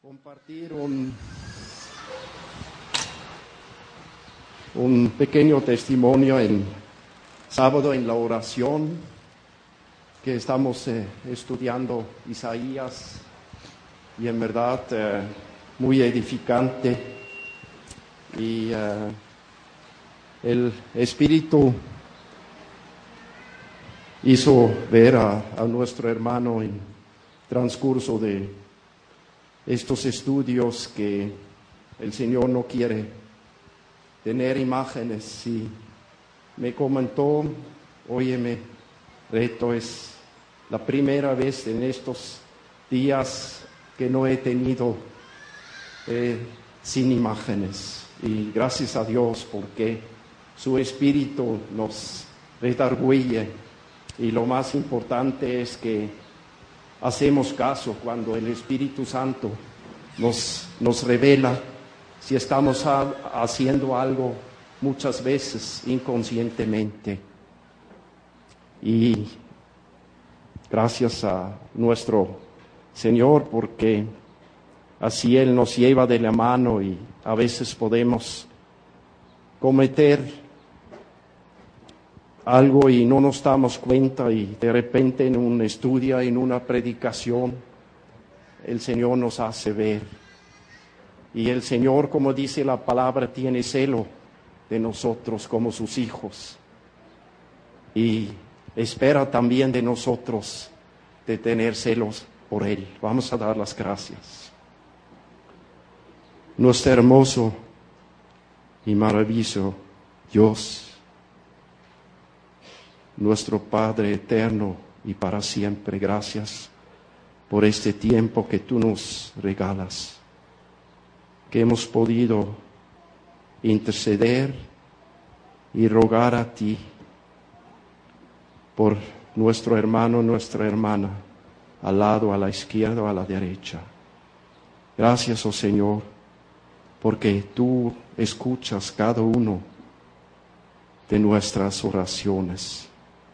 compartir un pequeño testimonio en sábado en la oración que estamos estudiando Isaías, y en verdad muy edificante, y el Espíritu hizo ver a nuestro hermano en transcurso de estos estudios que el Señor no quiere tener imágenes, y me comentó: óyeme, Reto, es la primera vez en estos días que no he tenido sin imágenes, y gracias a Dios porque su Espíritu nos redarguye, y lo más importante es que hacemos caso cuando el Espíritu Santo nos revela si estamos haciendo algo muchas veces inconscientemente. Y gracias a nuestro Señor, porque así Él nos lleva de la mano, y a veces podemos cometer algo y no nos damos cuenta, y de repente en un estudio, en una predicación, el Señor nos hace ver. Y el Señor, como dice la palabra, tiene celo de nosotros como sus hijos, y espera también de nosotros de tener celos por Él. Vamos a dar las gracias. Nuestro hermoso y maravilloso Dios, nuestro Padre eterno y para siempre, gracias por este tiempo que tú nos regalas, que hemos podido interceder y rogar a ti por nuestro hermano, nuestra hermana, al lado, a la izquierda o a la derecha. Gracias, oh Señor, porque tú escuchas cada uno de nuestras oraciones.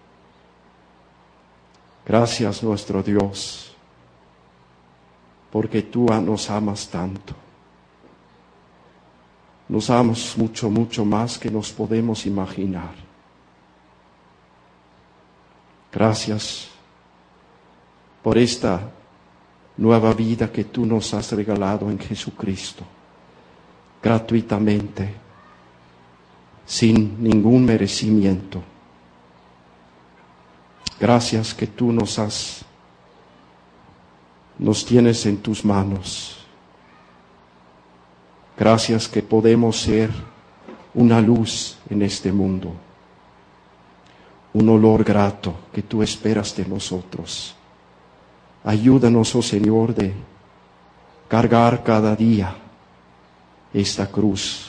Gracias, nuestro Dios, porque tú nos amas tanto. Nos amas mucho, mucho más que nos podemos imaginar. Gracias por esta nueva vida que tú nos has regalado en Jesucristo, gratuitamente, sin ningún merecimiento. Gracias que tú nos tienes en tus manos. Gracias que podemos ser una luz en este mundo, un olor grato que tú esperas de nosotros. Ayúdanos, oh Señor, de cargar cada día esta cruz,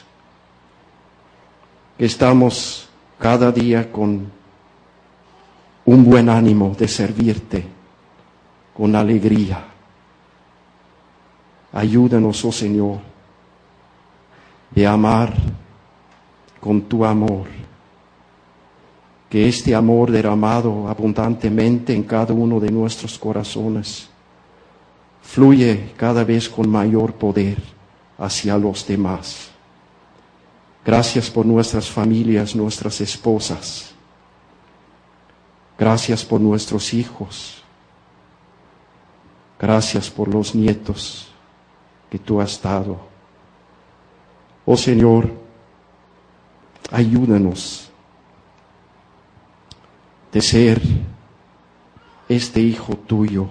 que estamos cada día con un buen ánimo de servirte con alegría. Ayúdanos, oh Señor, de amar con tu amor, que este amor derramado abundantemente en cada uno de nuestros corazones fluye cada vez con mayor poder hacia los demás. Gracias por nuestras familias, nuestras esposas. Gracias por nuestros hijos. Gracias por los nietos que tú has dado. Oh Señor, ayúdanos de ser este hijo tuyo,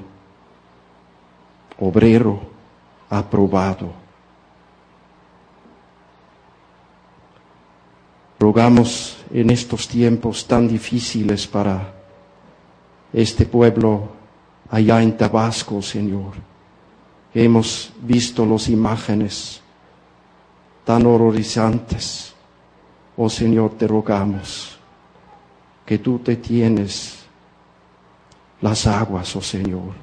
obrero aprobado. Rogamos en estos tiempos tan difíciles para este pueblo allá en Tabasco, Señor. Hemos visto las imágenes tan horrorizantes. Oh Señor, te rogamos que tú te tienes las aguas, oh Señor,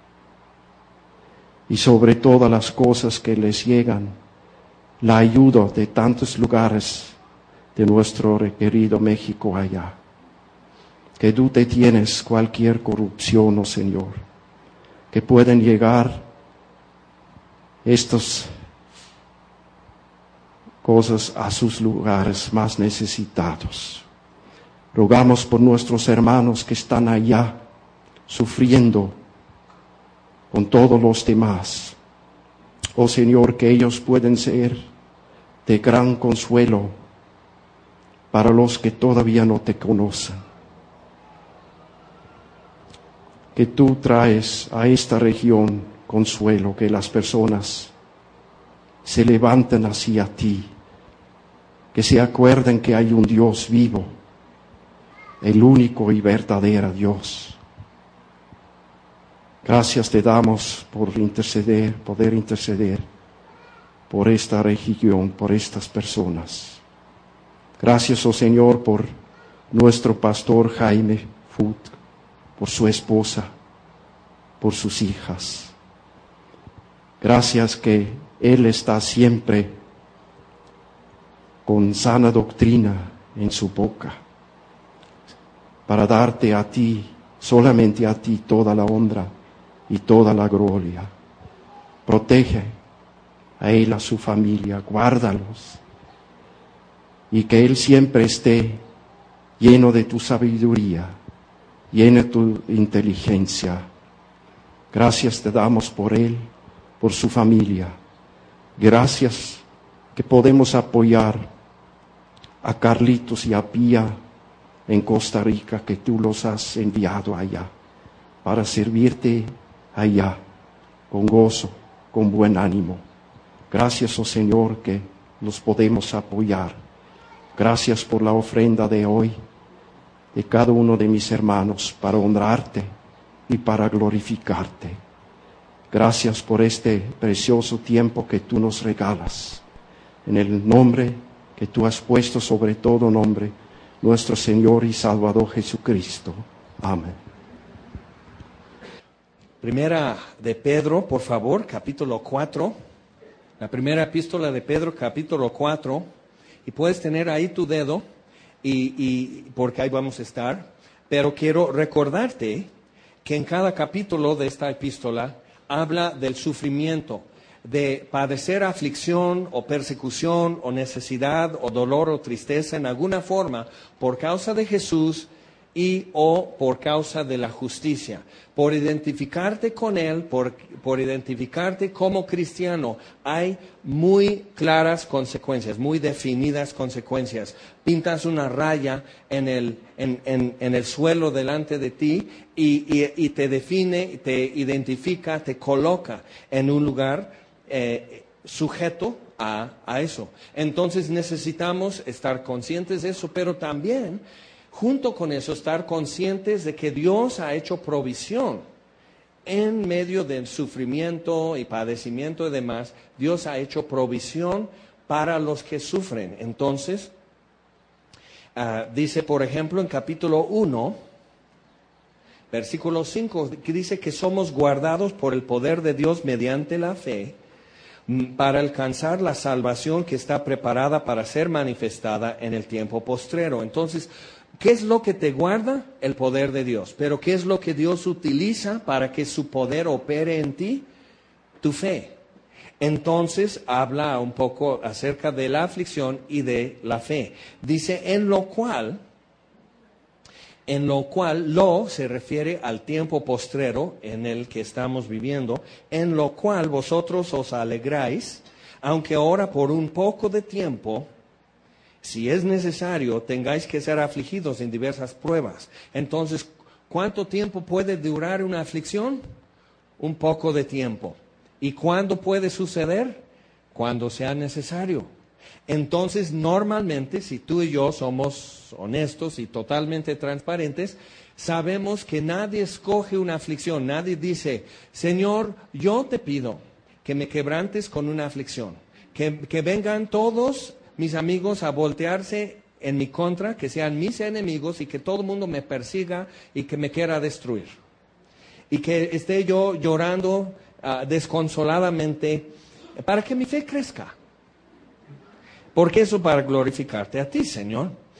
y sobre todas las cosas que les llegan, la ayuda de tantos lugares de nuestro querido México allá. Que tú te tienes cualquier corrupción, oh Señor, que pueden llegar estas cosas a sus lugares más necesitados. Rogamos por nuestros hermanos que están allá sufriendo con todos los demás. Oh Señor, que ellos pueden ser de gran consuelo para los que todavía no te conocen. Que tú traes a esta región consuelo, que las personas se levanten hacia ti, que se acuerden que hay un Dios vivo, el único y verdadero Dios. Gracias te damos por poder interceder por esta región, por estas personas. Gracias, oh Señor, por nuestro pastor Jaime Fut, por su esposa, por sus hijas. Gracias que él está siempre con sana doctrina en su boca, para darte a ti, solamente a ti, toda la honra y toda la gloria. Protege a él, a su familia, guárdalos, y que él siempre esté lleno de tu sabiduría, lleno de tu inteligencia. Gracias te damos por él, por su familia. Gracias que podemos apoyar a Carlitos y a Pía en Costa Rica, que tú los has enviado allá para servirte allá con gozo, con buen ánimo. Gracias, oh Señor, que los podemos apoyar. Gracias por la ofrenda de hoy, de cada uno de mis hermanos, para honrarte y para glorificarte. Gracias por este precioso tiempo que tú nos regalas. En el nombre que tú has puesto sobre todo nombre, nuestro Señor y Salvador Jesucristo. Amén. Primera de Pedro, por favor, capítulo 4. La primera epístola de Pedro, capítulo 4. Y puedes tener ahí tu dedo, y porque ahí vamos a estar. Pero quiero recordarte que en cada capítulo de esta epístola habla del sufrimiento, de padecer aflicción o persecución o necesidad o dolor o tristeza en alguna forma por causa de Jesús y o por causa de la justicia. Por identificarte con Él, por identificarte como cristiano, hay muy claras consecuencias, muy definidas consecuencias. Pintas una raya en el suelo delante de ti y te define, te identifica, te coloca en un lugar sujeto a eso. Entonces necesitamos estar conscientes de eso, pero también junto con eso, estar conscientes de que Dios ha hecho provisión en medio del sufrimiento y padecimiento y demás. Dios ha hecho provisión para los que sufren. Entonces, dice, por ejemplo, en capítulo 1, versículo 5, que dice que somos guardados por el poder de Dios mediante la fe para alcanzar la salvación que está preparada para ser manifestada en el tiempo postrero. Entonces, ¿qué es lo que te guarda? El poder de Dios. Pero ¿qué es lo que Dios utiliza para que su poder opere en ti? Tu fe. Entonces habla un poco acerca de la aflicción y de la fe. Dice, en lo cual lo se refiere al tiempo postrero en el que estamos viviendo, en lo cual vosotros os alegráis, aunque ahora por un poco de tiempo, si es necesario, tengáis que ser afligidos en diversas pruebas. Entonces, ¿cuánto tiempo puede durar una aflicción? Un poco de tiempo. ¿Y cuándo puede suceder? Cuando sea necesario. Entonces, normalmente, si tú y yo somos honestos y totalmente transparentes, sabemos que nadie escoge una aflicción. Nadie dice, Señor, yo te pido que me quebrantes con una aflicción. Que vengan todos mis amigos a voltearse en mi contra, que sean mis enemigos y que todo el mundo me persiga y que me quiera destruir. Y que esté yo llorando desconsoladamente para que mi fe crezca. Porque eso para glorificarte a ti, Señor.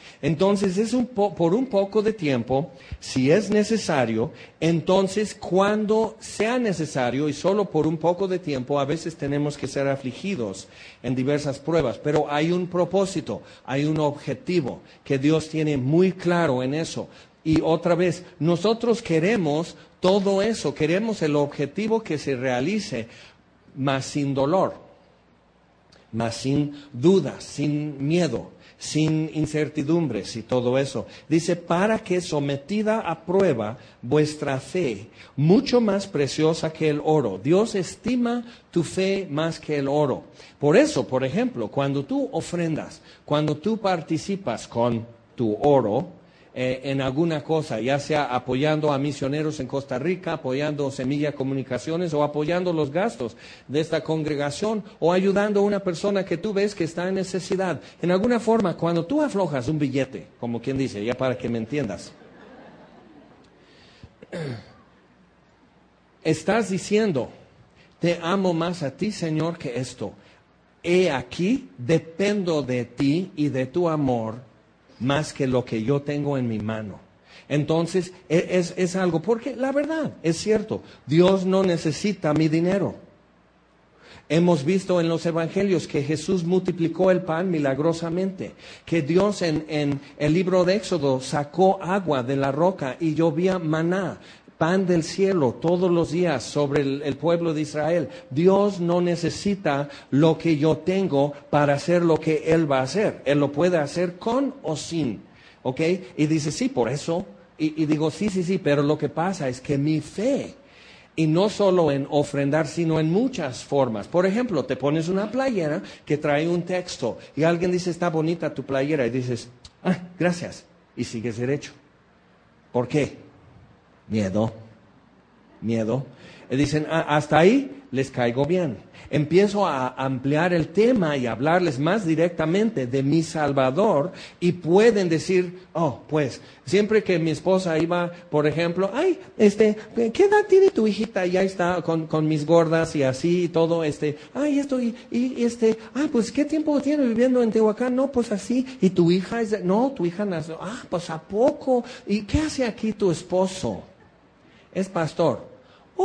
Entonces es por un poco de tiempo, si es necesario. Entonces cuando sea necesario y solo por un poco de tiempo, a veces tenemos que ser afligidos en diversas pruebas, pero hay un propósito, hay un objetivo que Dios tiene muy claro en eso. Y otra vez, nosotros queremos todo eso, queremos el objetivo que se realice, mas sin dolor, mas sin dudas, sin miedo, sin incertidumbres y todo eso. Dice, para que sometida a prueba vuestra fe, mucho más preciosa que el oro. Dios estima tu fe más que el oro. Por eso, por ejemplo, cuando tú ofrendas, cuando tú participas con tu oro, en alguna cosa, ya sea apoyando a misioneros en Costa Rica, apoyando Semilla Comunicaciones o apoyando los gastos de esta congregación o ayudando a una persona que tú ves que está en necesidad. En alguna forma, cuando tú aflojas un billete, como quien dice, ya para que me entiendas, estás diciendo, te amo más a ti, Señor, que esto. He aquí, dependo de ti y de tu amor más que lo que yo tengo en mi mano. Entonces, es algo, porque la verdad, es cierto, Dios no necesita mi dinero. Hemos visto en los evangelios que Jesús multiplicó el pan milagrosamente, que Dios en el libro de Éxodo sacó agua de la roca y llovía maná, pan del cielo todos los días sobre el pueblo de Israel. Dios no necesita lo que yo tengo para hacer lo que Él va a hacer. Él lo puede hacer con o sin, ¿ok? Y dice, sí, por eso. Y digo, sí, pero lo que pasa es que mi fe, y no solo en ofrendar, sino en muchas formas. Por ejemplo, te pones una playera que trae un texto y alguien dice, está bonita tu playera, y dices, gracias, y sigues derecho. ¿Por qué? Miedo. Y dicen, hasta ahí les caigo bien. Empiezo a ampliar el tema y hablarles más directamente de mi Salvador y pueden decir, pues, siempre que mi esposa iba, por ejemplo, ¿qué edad tiene tu hijita? Ya está con mis gordas y así y todo, pues, ¿qué tiempo tiene viviendo en Tehuacán? No, pues así. ¿Y tu hija tu hija nació? Pues ¿a poco? ¿Y qué hace aquí tu esposo? Es pastor.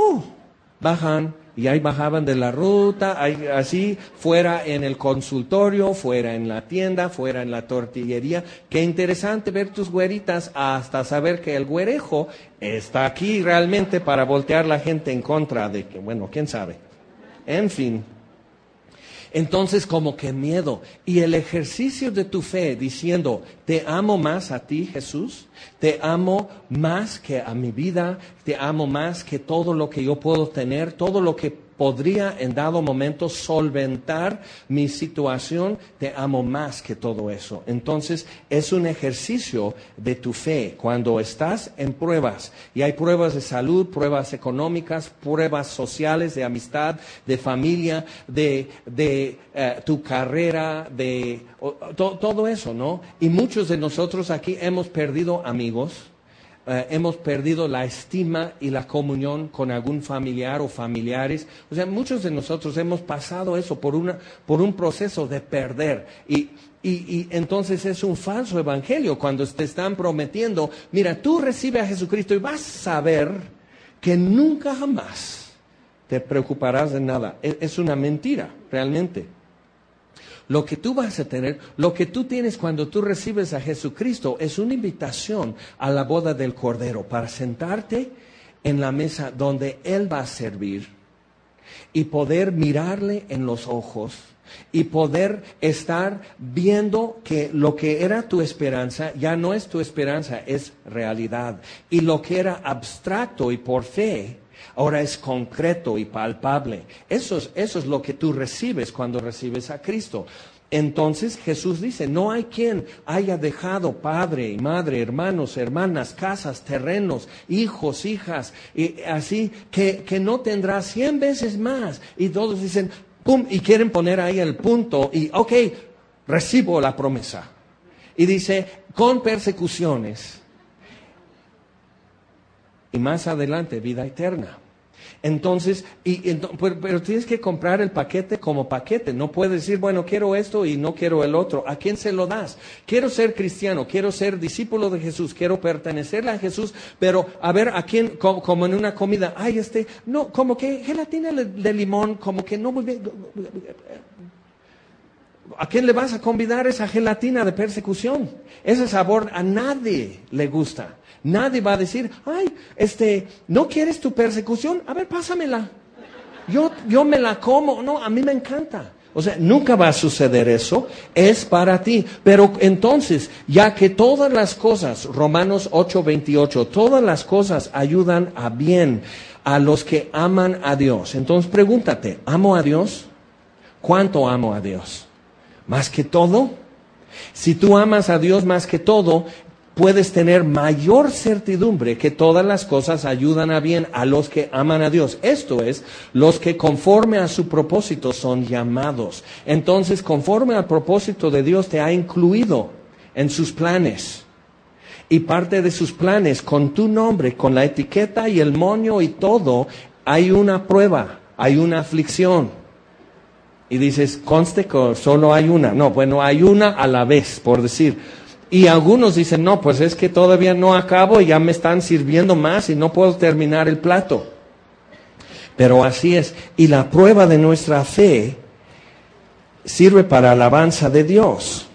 Bajan, y ahí bajaban de la ruta, así, fuera en el consultorio, fuera en la tienda, fuera en la tortillería. Qué interesante ver tus güeritas, hasta saber que el güerejo está aquí realmente para voltear la gente en contra de que, bueno, quién sabe. En fin. Entonces, como que miedo. Y el ejercicio de tu fe diciendo, te amo más a ti, Jesús, te amo más que a mi vida, te amo más que todo lo que yo puedo tener, todo lo que podría en dado momento solventar mi situación, te amo más que todo eso. Entonces, es un ejercicio de tu fe. Cuando estás en pruebas, y hay pruebas de salud, pruebas económicas, pruebas sociales, de amistad, de familia, de tu carrera, todo eso, ¿no? Y muchos de nosotros aquí hemos perdido amigos, hemos perdido la estima y la comunión con algún familiar o familiares. O sea, muchos de nosotros hemos pasado eso por un proceso de perder. Y entonces es un falso evangelio cuando te están prometiendo, mira, tú recibe a Jesucristo y vas a ver que nunca jamás te preocuparás de nada. Es una mentira, realmente. Lo que tú vas a tener, lo que tú tienes cuando tú recibes a Jesucristo es una invitación a la boda del Cordero para sentarte en la mesa donde Él va a servir y poder mirarle en los ojos y poder estar viendo que lo que era tu esperanza ya no es tu esperanza, es realidad. Y lo que era abstracto y por fe, ahora es concreto y palpable. Eso es lo que tú recibes cuando recibes a Cristo. Entonces Jesús dice, no hay quien haya dejado padre y madre, hermanos, hermanas, casas, terrenos, hijos, hijas, y así que no tendrá 100 veces más. Y todos dicen, pum, y quieren poner ahí el punto y, ok, recibo la promesa. Y dice, con persecuciones. Y más adelante, vida eterna. Entonces, pero tienes que comprar el paquete como paquete. No puedes decir, bueno, quiero esto y no quiero el otro. ¿A quién se lo das? Quiero ser cristiano, quiero ser discípulo de Jesús, quiero pertenecerle a Jesús, pero a ver, ¿a quién? Como en una comida. Ay, no, como que gelatina de limón, como que no muy bien. ¿A quién le vas a convidar esa gelatina de persecución? Ese sabor a nadie le gusta. Nadie va a decir, ay, ¿no quieres tu persecución? A ver, pásamela. Yo me la como. No, a mí me encanta. O sea, nunca va a suceder eso. Es para ti. Pero entonces, ya que todas las cosas, Romanos 8:28, todas las cosas ayudan a bien a los que aman a Dios. Entonces pregúntate, ¿amo a Dios? ¿Cuánto amo a Dios? ¿Más que todo? Si tú amas a Dios más que todo, puedes tener mayor certidumbre que todas las cosas ayudan a bien a los que aman a Dios. Esto es, los que conforme a su propósito son llamados. Entonces, conforme al propósito de Dios te ha incluido en sus planes. Y parte de sus planes, con tu nombre, con la etiqueta y el moño y todo, hay una prueba, hay una aflicción. Y dices, conste que solo hay una. No, bueno, hay una a la vez, por decir. Y algunos dicen, no, pues es que todavía no acabo y ya me están sirviendo más y no puedo terminar el plato. Pero así es. Y la prueba de nuestra fe sirve para alabanza de Dios.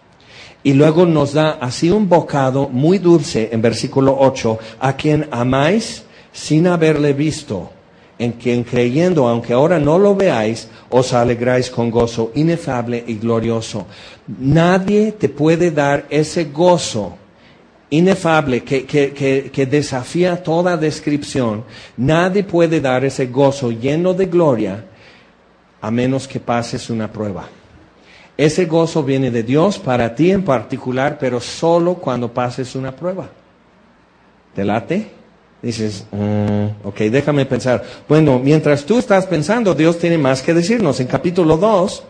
Y luego nos da así un bocado muy dulce en versículo 8, a quien amáis sin haberle visto, en quien creyendo, aunque ahora no lo veáis, os alegráis con gozo inefable y glorioso. Nadie te puede dar ese gozo inefable que desafía toda descripción. Nadie puede dar ese gozo lleno de gloria a menos que pases una prueba. Ese gozo viene de Dios para ti en particular, pero solo cuando pases una prueba. ¿Te late? Dices, ok, déjame pensar. Bueno, mientras tú estás pensando, Dios tiene más que decirnos. En capítulo 2,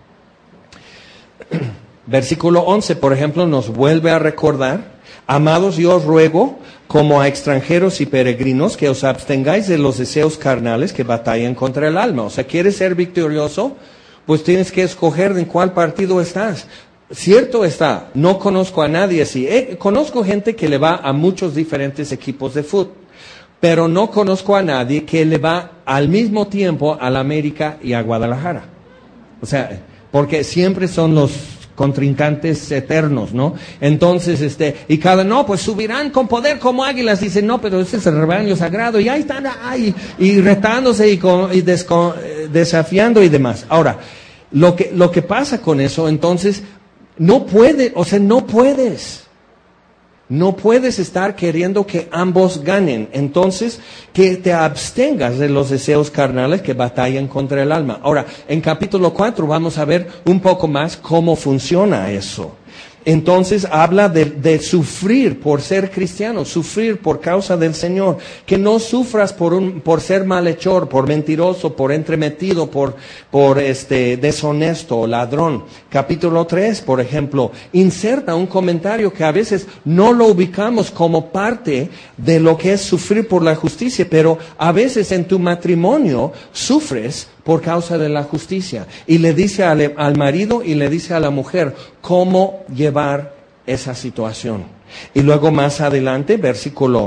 versículo 11, por ejemplo, nos vuelve a recordar: amados, yo os ruego, como a extranjeros y peregrinos, que os abstengáis de los deseos carnales que batallan contra el alma. O sea, ¿quieres ser victorioso? Pues tienes que escoger en cuál partido estás. Cierto está, no conozco a nadie así. Conozco gente que le va a muchos diferentes equipos de fútbol, pero no conozco a nadie que le va al mismo tiempo a la América y a Guadalajara. O sea, porque siempre son los contrincantes eternos, ¿no? Entonces, no, pues subirán con poder como águilas. Dicen, no, pero ese es el rebaño sagrado. Y ahí están, y retándose y desafiando y demás. Ahora, lo que pasa con eso, entonces, no puedes estar queriendo que ambos ganen. Entonces, que te abstengas de los deseos carnales que batallan contra el alma. Ahora, en capítulo 4 vamos a ver un poco más cómo funciona eso. Entonces habla de sufrir por ser cristiano, sufrir por causa del Señor, que no sufras por ser malhechor, por mentiroso, por entremetido, por deshonesto o ladrón. Capítulo 3, por ejemplo, inserta un comentario que a veces no lo ubicamos como parte de lo que es sufrir por la justicia, pero a veces en tu matrimonio sufres por causa de la justicia. Y le dice al marido y le dice a la mujer cómo llevar esa situación. Y luego más adelante, versículo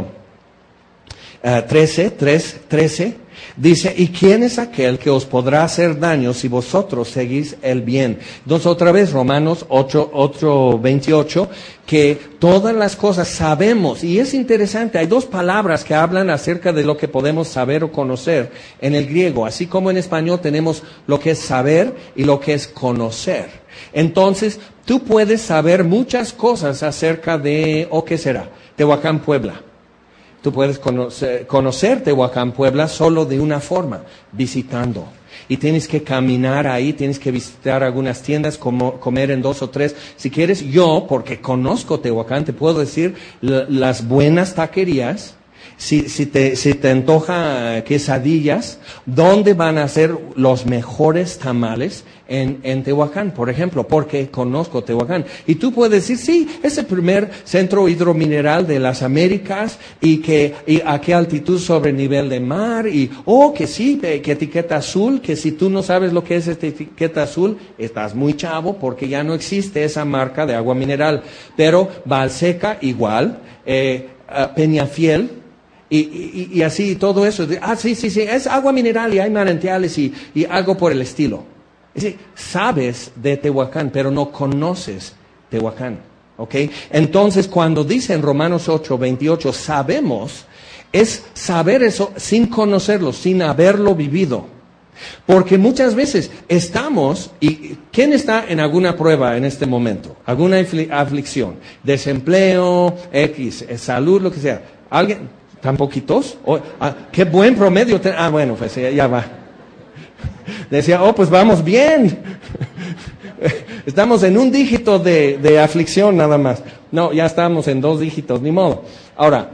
13, dice, ¿y quién es aquel que os podrá hacer daño si vosotros seguís el bien? Entonces otra vez, Romanos 8:28, que todas las cosas sabemos, y es interesante, hay dos palabras que hablan acerca de lo que podemos saber o conocer en el griego, así como en español tenemos lo que es saber y lo que es conocer. Entonces, tú puedes saber muchas cosas acerca de, ¿qué será? Tehuacán, Puebla. Tú puedes conocer Tehuacán, Puebla solo de una forma, visitando. Y tienes que caminar ahí, tienes que visitar algunas tiendas, comer en 2 o 3. Si quieres, yo, porque conozco Tehuacán, te puedo decir las buenas taquerías si te antoja quesadillas, ¿dónde van a ser los mejores tamales? En Tehuacán, por ejemplo, porque conozco Tehuacán. Y tú puedes decir, sí, es el primer centro hidromineral de las Américas y a qué altitud sobre el nivel de mar que sí, que etiqueta azul, que si tú no sabes lo que es esta etiqueta azul, estás muy chavo porque ya no existe esa marca de agua mineral. Pero Valseca igual, Peñafiel, y así todo eso. Sí, es agua mineral y hay manantiales y algo por el estilo. Es decir, sabes de Tehuacán, pero no conoces Tehuacán, ¿ok? Entonces, cuando dice en Romanos 8:28, sabemos, es saber eso sin conocerlo, sin haberlo vivido. Porque muchas veces estamos, y ¿quién está en alguna prueba en este momento? ¿Alguna aflicción? Desempleo, salud, lo que sea. ¿Alguien? ¿Tan poquitos? ¡Qué buen promedio! Bueno, pues ya va. Decía, pues vamos bien. Estamos en un dígito de aflicción nada más. No, ya estamos en 2 dígitos, ni modo. Ahora,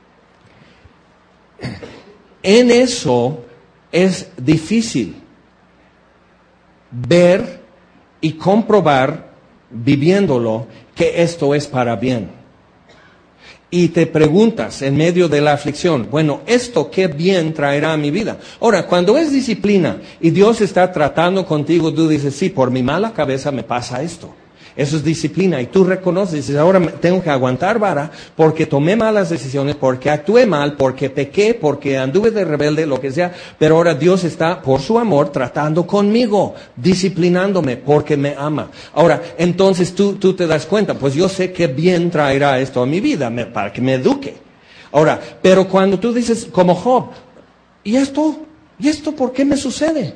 en eso es difícil ver y comprobar, viviéndolo, que esto es para bien. Y te preguntas en medio de la aflicción, bueno, ¿esto qué bien traerá a mi vida? Ahora, cuando es disciplina y Dios está tratando contigo, tú dices, sí, por mi mala cabeza me pasa esto. Eso es disciplina. Y tú reconoces, dices, ahora tengo que aguantar vara porque tomé malas decisiones, porque actué mal, porque pequé, porque anduve de rebelde, lo que sea. Pero ahora Dios está, por su amor, tratando conmigo, disciplinándome, porque me ama. Ahora, entonces tú te das cuenta, pues yo sé que bien traerá esto a mi vida, para que me eduque. Ahora, pero cuando tú dices, como Job, ¿y esto por qué me sucede?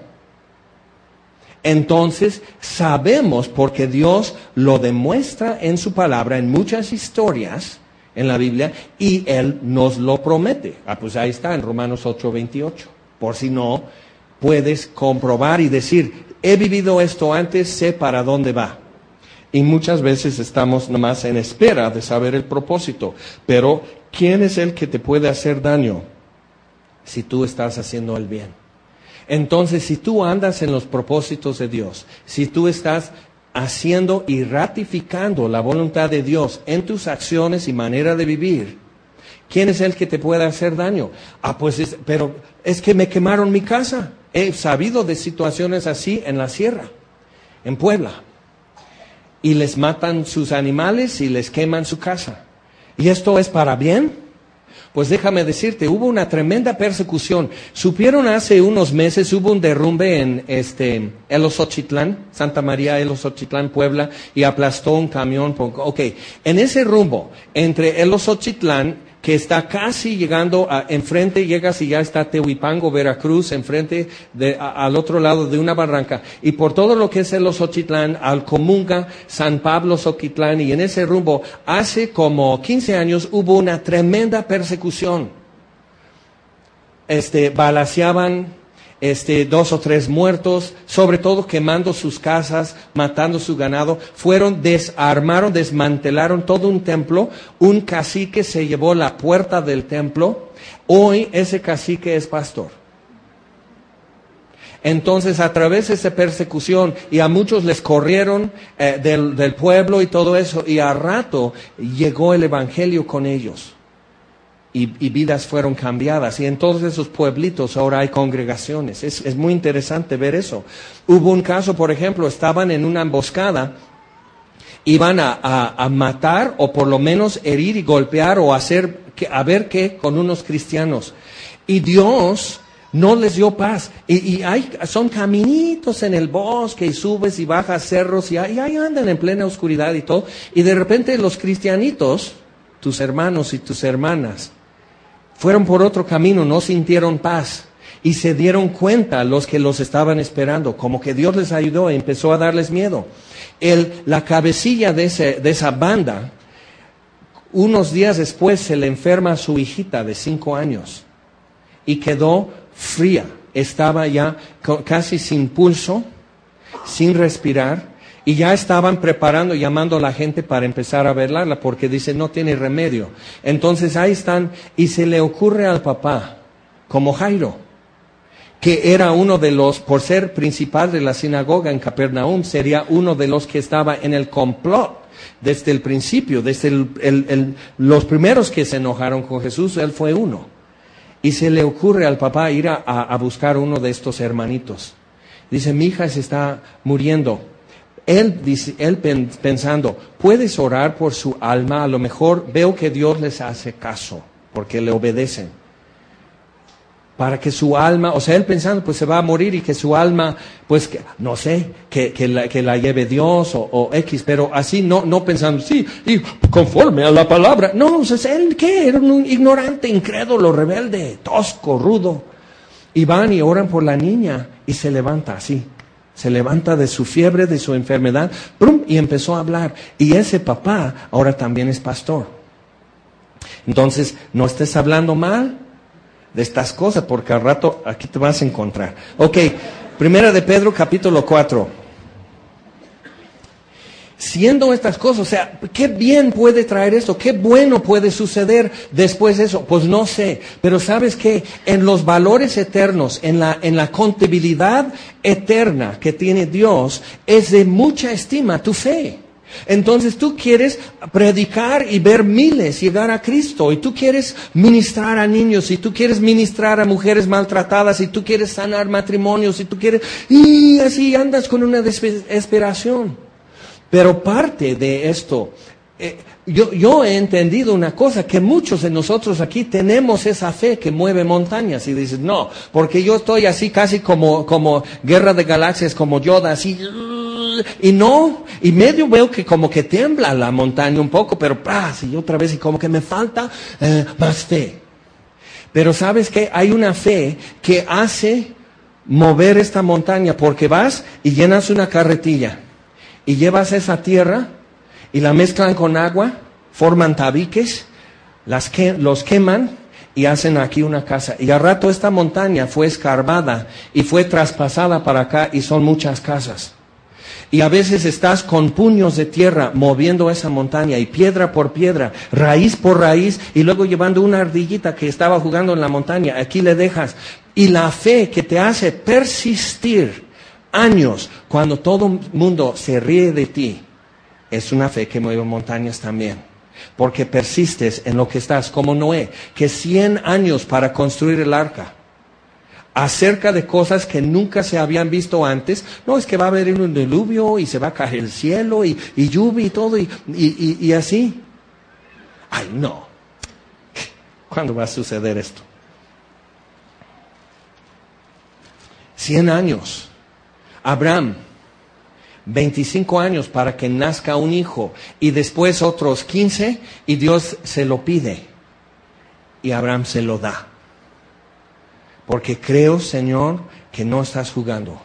Entonces sabemos, porque Dios lo demuestra en su palabra, en muchas historias en la Biblia, y Él nos lo promete. Pues ahí está en Romanos 8:28. Por si no, puedes comprobar y decir, he vivido esto antes, sé para dónde va. Y muchas veces estamos nomás en espera de saber el propósito. Pero, ¿quién es el que te puede hacer daño si tú estás haciendo el bien? Entonces, si tú andas en los propósitos de Dios, si tú estás haciendo y ratificando la voluntad de Dios en tus acciones y manera de vivir, ¿quién es el que te puede hacer daño? Pero es que me quemaron mi casa. He sabido de situaciones así en la sierra, en Puebla. Y les matan sus animales y les queman su casa. ¿Y esto es para bien? Pues déjame decirte, hubo una tremenda persecución. Supieron hace unos meses, hubo un derrumbe en Elosochitlán, Santa María Elosochitlán, Puebla, y aplastó un camión. En ese rumbo, entre Elosochitlán, que está casi llegando enfrente, llegas y ya está Tehuipango, Veracruz, enfrente al otro lado de una barranca, y por todo lo que es Elosochitlán, Alcomunga, San Pablo, Soquitlán, y en ese rumbo, hace como 15 años hubo una tremenda persecución. Balaceaban 2 o 3 muertos, sobre todo quemando sus casas, matando su ganado. Desmantelaron todo un templo. Un cacique se llevó la puerta del templo. Hoy ese cacique es pastor. Entonces, a través de esa persecución, y a muchos les corrieron del pueblo y todo eso, y a rato llegó el evangelio con ellos. Y vidas fueron cambiadas. Y en todos esos pueblitos ahora hay congregaciones. Es muy interesante ver eso. Hubo un caso, por ejemplo, estaban en una emboscada, iban a matar o por lo menos herir y golpear o hacer a ver qué con unos cristianos. Y Dios no les dio paz. Son caminitos en el bosque y subes y bajas cerros y ahí andan en plena oscuridad y todo. Y de repente los cristianitos, tus hermanos y tus hermanas, fueron por otro camino, no sintieron paz y se dieron cuenta los que los estaban esperando, como que Dios les ayudó y empezó a darles miedo. La cabecilla de esa banda, unos días después se le enferma a su hijita de 5 años y quedó fría, estaba ya casi sin pulso, sin respirar, Y ya estaban preparando, llamando a la gente para empezar a velarla, porque dice, no tiene remedio. Entonces ahí están, y se le ocurre al papá, como Jairo, que era uno de los, por ser principal de la sinagoga en Capernaum, sería uno de los que estaba en el complot desde el principio, desde los primeros que se enojaron con Jesús, él fue uno. Y se le ocurre al papá ir a buscar uno de estos hermanitos. Dice, mi hija se está muriendo. Él pensando, ¿puedes orar por su alma? A lo mejor veo que Dios les hace caso, porque le obedecen. Para que su alma, o sea, él pensando, pues se va a morir y que su alma, pues, no sé, que la lleve Dios o X, pero así no pensando, sí, y conforme a la palabra. No, o sea, él, ¿qué? Era un ignorante, incrédulo, rebelde, tosco, rudo. Y van y oran por la niña y se levanta así. Se levanta de su fiebre, de su enfermedad, ¡prum! Y empezó a hablar. Y ese papá ahora también es pastor. Entonces, no estés hablando mal de estas cosas, porque al rato aquí te vas a encontrar. Ok, Primera de Pedro, capítulo 4. Siendo estas cosas, o sea, ¿qué bien puede traer esto? ¿Qué bueno puede suceder después de eso? Pues no sé, pero ¿sabes qué? En los valores eternos, en la contabilidad eterna que tiene Dios, es de mucha estima tu fe. Entonces tú quieres predicar y ver miles llegar a Cristo, y tú quieres ministrar a niños, y tú quieres ministrar a mujeres maltratadas, y tú quieres sanar matrimonios, y tú quieres, y así andas con una desesperación. Pero parte de esto, yo he entendido una cosa, que muchos de nosotros aquí tenemos esa fe que mueve montañas, y dices, no, porque yo estoy así casi como Guerra de Galaxias, como Yoda, así, y no, y medio veo que como que tiembla la montaña un poco, pero y otra vez, y como que me falta más fe. Pero ¿sabes qué? Hay una fe que hace mover esta montaña, porque vas y llenas una carretilla, y llevas esa tierra, y la mezclan con agua, forman tabiques, los queman, y hacen aquí una casa. Y al rato esta montaña fue escarbada, y fue traspasada para acá, y son muchas casas. Y a veces estás con puños de tierra moviendo esa montaña, y piedra por piedra, raíz por raíz, y luego llevando una ardillita que estaba jugando en la montaña, aquí le dejas. Y la fe que te hace persistir años, cuando todo el mundo se ríe de ti, es una fe que mueve montañas también. Porque persistes en lo que estás, como Noé, que 100 años para construir el arca, acerca de cosas que nunca se habían visto antes. No, es que va a haber un diluvio, y se va a caer el cielo, y lluvia y todo, y así. Ay, no. ¿Cuándo va a suceder esto? 100 años. Abraham, 25 años para que nazca un hijo, y después otros 15, y Dios se lo pide, y Abraham se lo da. Porque creo, Señor, que no estás jugando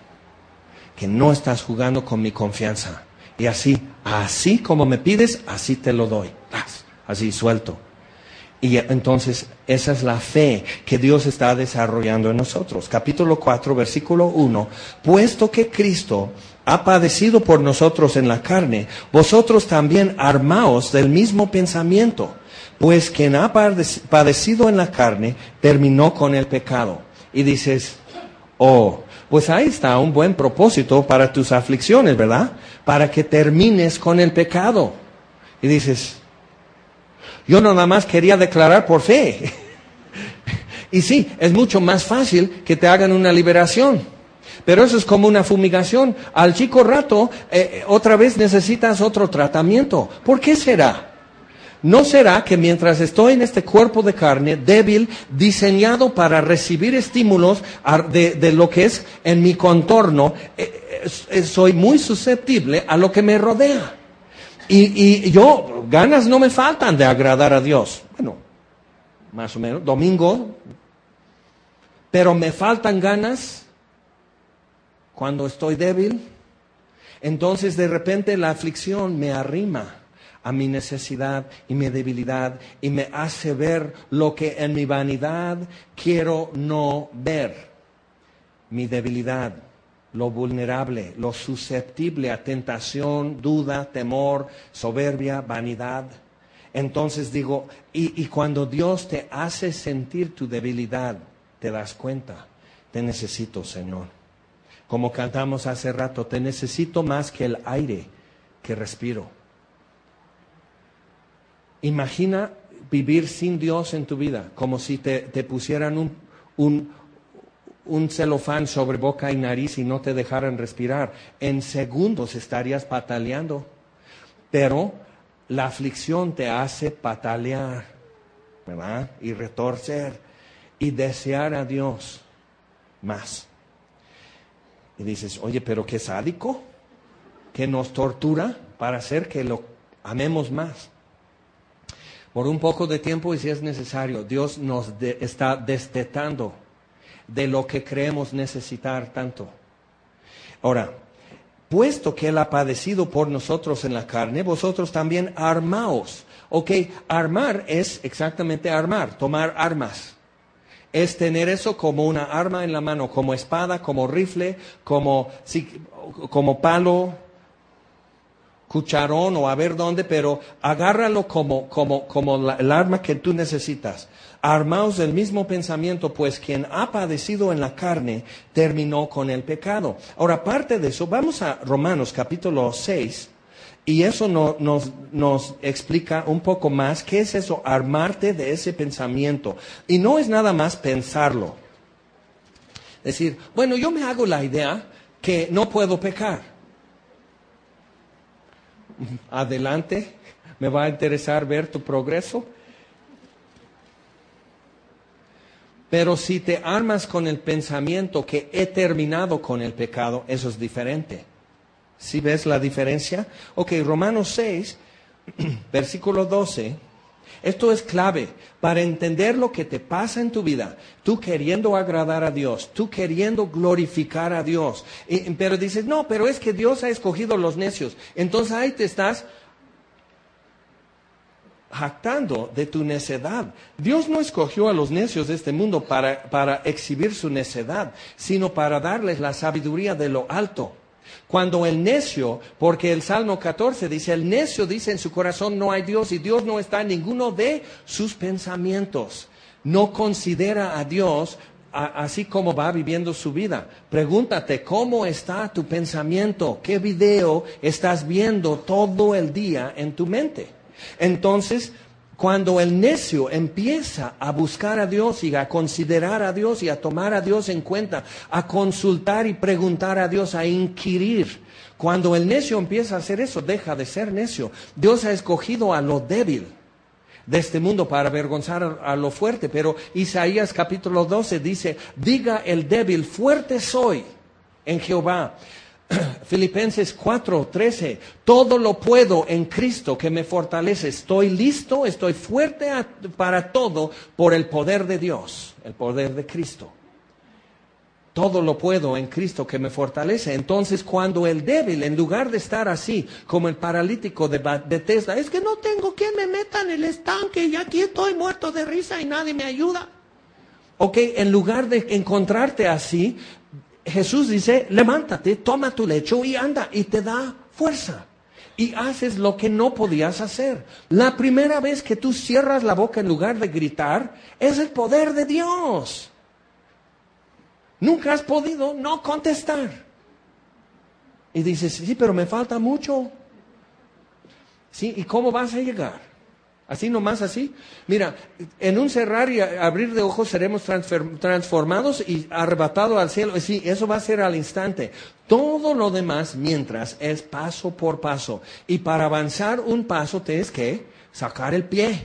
con mi confianza. Y así como me pides, así te lo doy. Así suelto. Y entonces esa es la fe que Dios está desarrollando en nosotros. Capítulo 4, versículo 1. Puesto que Cristo ha padecido por nosotros en la carne, vosotros también armaos del mismo pensamiento. Pues quien ha padecido en la carne, terminó con el pecado. Y dices, pues ahí está un buen propósito para tus aflicciones, ¿verdad? Para que termines con el pecado. Y dices, yo no nada más quería declarar por fe. Y sí, es mucho más fácil que te hagan una liberación. Pero eso es como una fumigación. Al chico rato, otra vez necesitas otro tratamiento. ¿Por qué será? ¿No será que mientras estoy en este cuerpo de carne, débil, diseñado para recibir estímulos de lo que es en mi contorno, soy muy susceptible a lo que me rodea? Y yo, ganas no me faltan de agradar a Dios. Bueno, más o menos, domingo. Pero me faltan ganas cuando estoy débil. Entonces de repente la aflicción me arrima a mi necesidad y mi debilidad, y me hace ver lo que en mi vanidad quiero no ver. Mi debilidad, lo vulnerable, lo susceptible a tentación, duda, temor, soberbia, vanidad. Entonces digo, y cuando Dios te hace sentir tu debilidad, te das cuenta, te necesito, Señor. Como cantamos hace rato, te necesito más que el aire que respiro. Imagina vivir sin Dios en tu vida, como si te pusieran un celofán sobre boca y nariz y no te dejaran respirar. En segundos estarías pataleando, pero la aflicción te hace patalear, ¿verdad? Y retorcer y desear a Dios más. Y dices, oye, pero qué sádico, que nos tortura para hacer que lo amemos más. Por un poco de tiempo, y si es necesario, Dios nos está destetando de lo que creemos necesitar tanto. Ahora, puesto que Él ha padecido por nosotros en la carne, vosotros también armaos. Ok, armar es exactamente armar, tomar armas. Es tener eso como una arma en la mano, como espada, como rifle, como palo, cucharón o a ver dónde, pero agárralo como el arma que tú necesitas. Armaos del mismo pensamiento, pues quien ha padecido en la carne terminó con el pecado. Ahora, aparte de eso, vamos a Romanos capítulo 6, y eso nos explica un poco más qué es eso, armarte de ese pensamiento. Y no es nada más pensarlo. Es decir, bueno, yo me hago la idea que no puedo pecar. Adelante, me va a interesar ver tu progreso. Pero si te armas con el pensamiento que he terminado con el pecado, eso es diferente. ¿Sí ves la diferencia? Ok, Romanos 6, versículo 12. Esto es clave para entender lo que te pasa en tu vida. Tú queriendo agradar a Dios, tú queriendo glorificar a Dios. Pero dices, no, pero es que Dios ha escogido los necios. Entonces ahí te estás jactando de tu necedad. Dios no escogió a los necios de este mundo para exhibir su necedad, sino para darles la sabiduría de lo alto. Cuando el necio, porque el Salmo 14 dice, el necio dice en su corazón no hay Dios, y Dios no está en ninguno de sus pensamientos. No considera a Dios así como va viviendo su vida. Pregúntate, ¿cómo está tu pensamiento? ¿Qué video estás viendo todo el día en tu mente? Entonces, cuando el necio empieza a buscar a Dios y a considerar a Dios y a tomar a Dios en cuenta, a consultar y preguntar a Dios, a inquirir, cuando el necio empieza a hacer eso, deja de ser necio. Dios ha escogido a lo débil de este mundo para avergonzar a lo fuerte, pero Isaías capítulo 12 dice, diga el débil, fuerte soy en Jehová. Filipenses 4:13, todo lo puedo en Cristo que me fortalece. Estoy listo, estoy fuerte para todo por el poder de Dios, el poder de Cristo. Todo lo puedo en Cristo que me fortalece. Entonces, cuando el débil, en lugar de estar así, como el paralítico de Bethesda, es que no tengo quien me meta en el estanque y aquí estoy muerto de risa y nadie me ayuda. Ok, en lugar de encontrarte así, Jesús dice, levántate, toma tu lecho y anda, y te da fuerza. Y haces lo que no podías hacer. La primera vez que tú cierras la boca en lugar de gritar, es el poder de Dios. Nunca has podido no contestar. Y dices, sí, pero me falta mucho. Sí, ¿y cómo vas a llegar? Así nomás así. Mira, en un cerrar y abrir de ojos seremos transformados y arrebatados al cielo. Sí, eso va a ser al instante. Todo lo demás, mientras, es paso por paso. Y para avanzar un paso tienes que sacar el pie.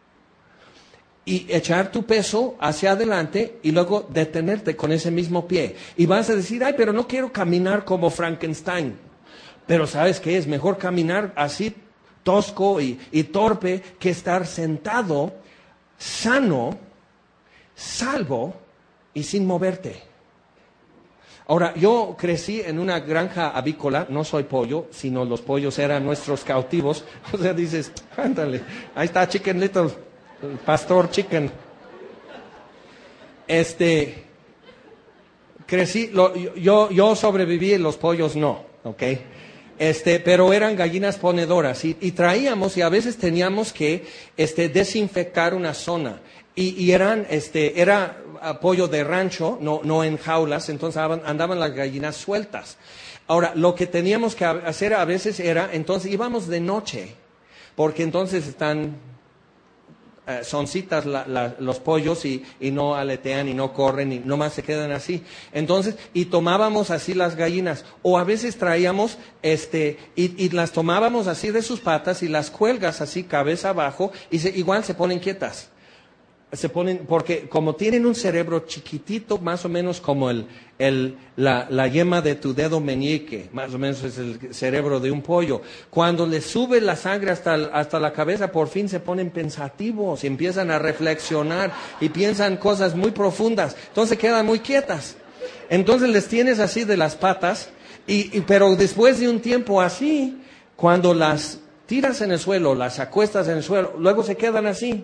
Y echar tu peso hacia adelante y luego detenerte con ese mismo pie. Y vas a decir, ay, pero no quiero caminar como Frankenstein. Pero ¿sabes qué? Es mejor caminar así, tosco y torpe, que estar sentado, sano, salvo y sin moverte. Ahora, yo crecí en una granja avícola, no soy pollo, sino los pollos eran nuestros cautivos. O sea, dices, ándale, ahí está Chicken Little, el pastor Chicken. yo sobreviví, los pollos no, ¿ok? Pero eran gallinas ponedoras y traíamos y a veces teníamos que desinfectar una zona y era pollo de rancho, no en jaulas, entonces andaban las gallinas sueltas. Ahora, lo que teníamos que hacer a veces era, entonces íbamos de noche, porque entonces están soncitas los pollos y no aletean y no corren y nomás se quedan así. Entonces, y tomábamos así las gallinas, o a veces traíamos y las tomábamos así de sus patas y las cuelgas así cabeza abajo y igual se ponen quietas. Se ponen, porque como tienen un cerebro chiquitito, más o menos como la yema de tu dedo meñique, más o menos es el cerebro de un pollo. Cuando les sube la sangre hasta la cabeza, por fin se ponen pensativos y empiezan a reflexionar y piensan cosas muy profundas. Entonces quedan muy quietas. Entonces les tienes así de las patas, pero después de un tiempo así, cuando las tiras en el suelo, las acuestas en el suelo, luego se quedan así.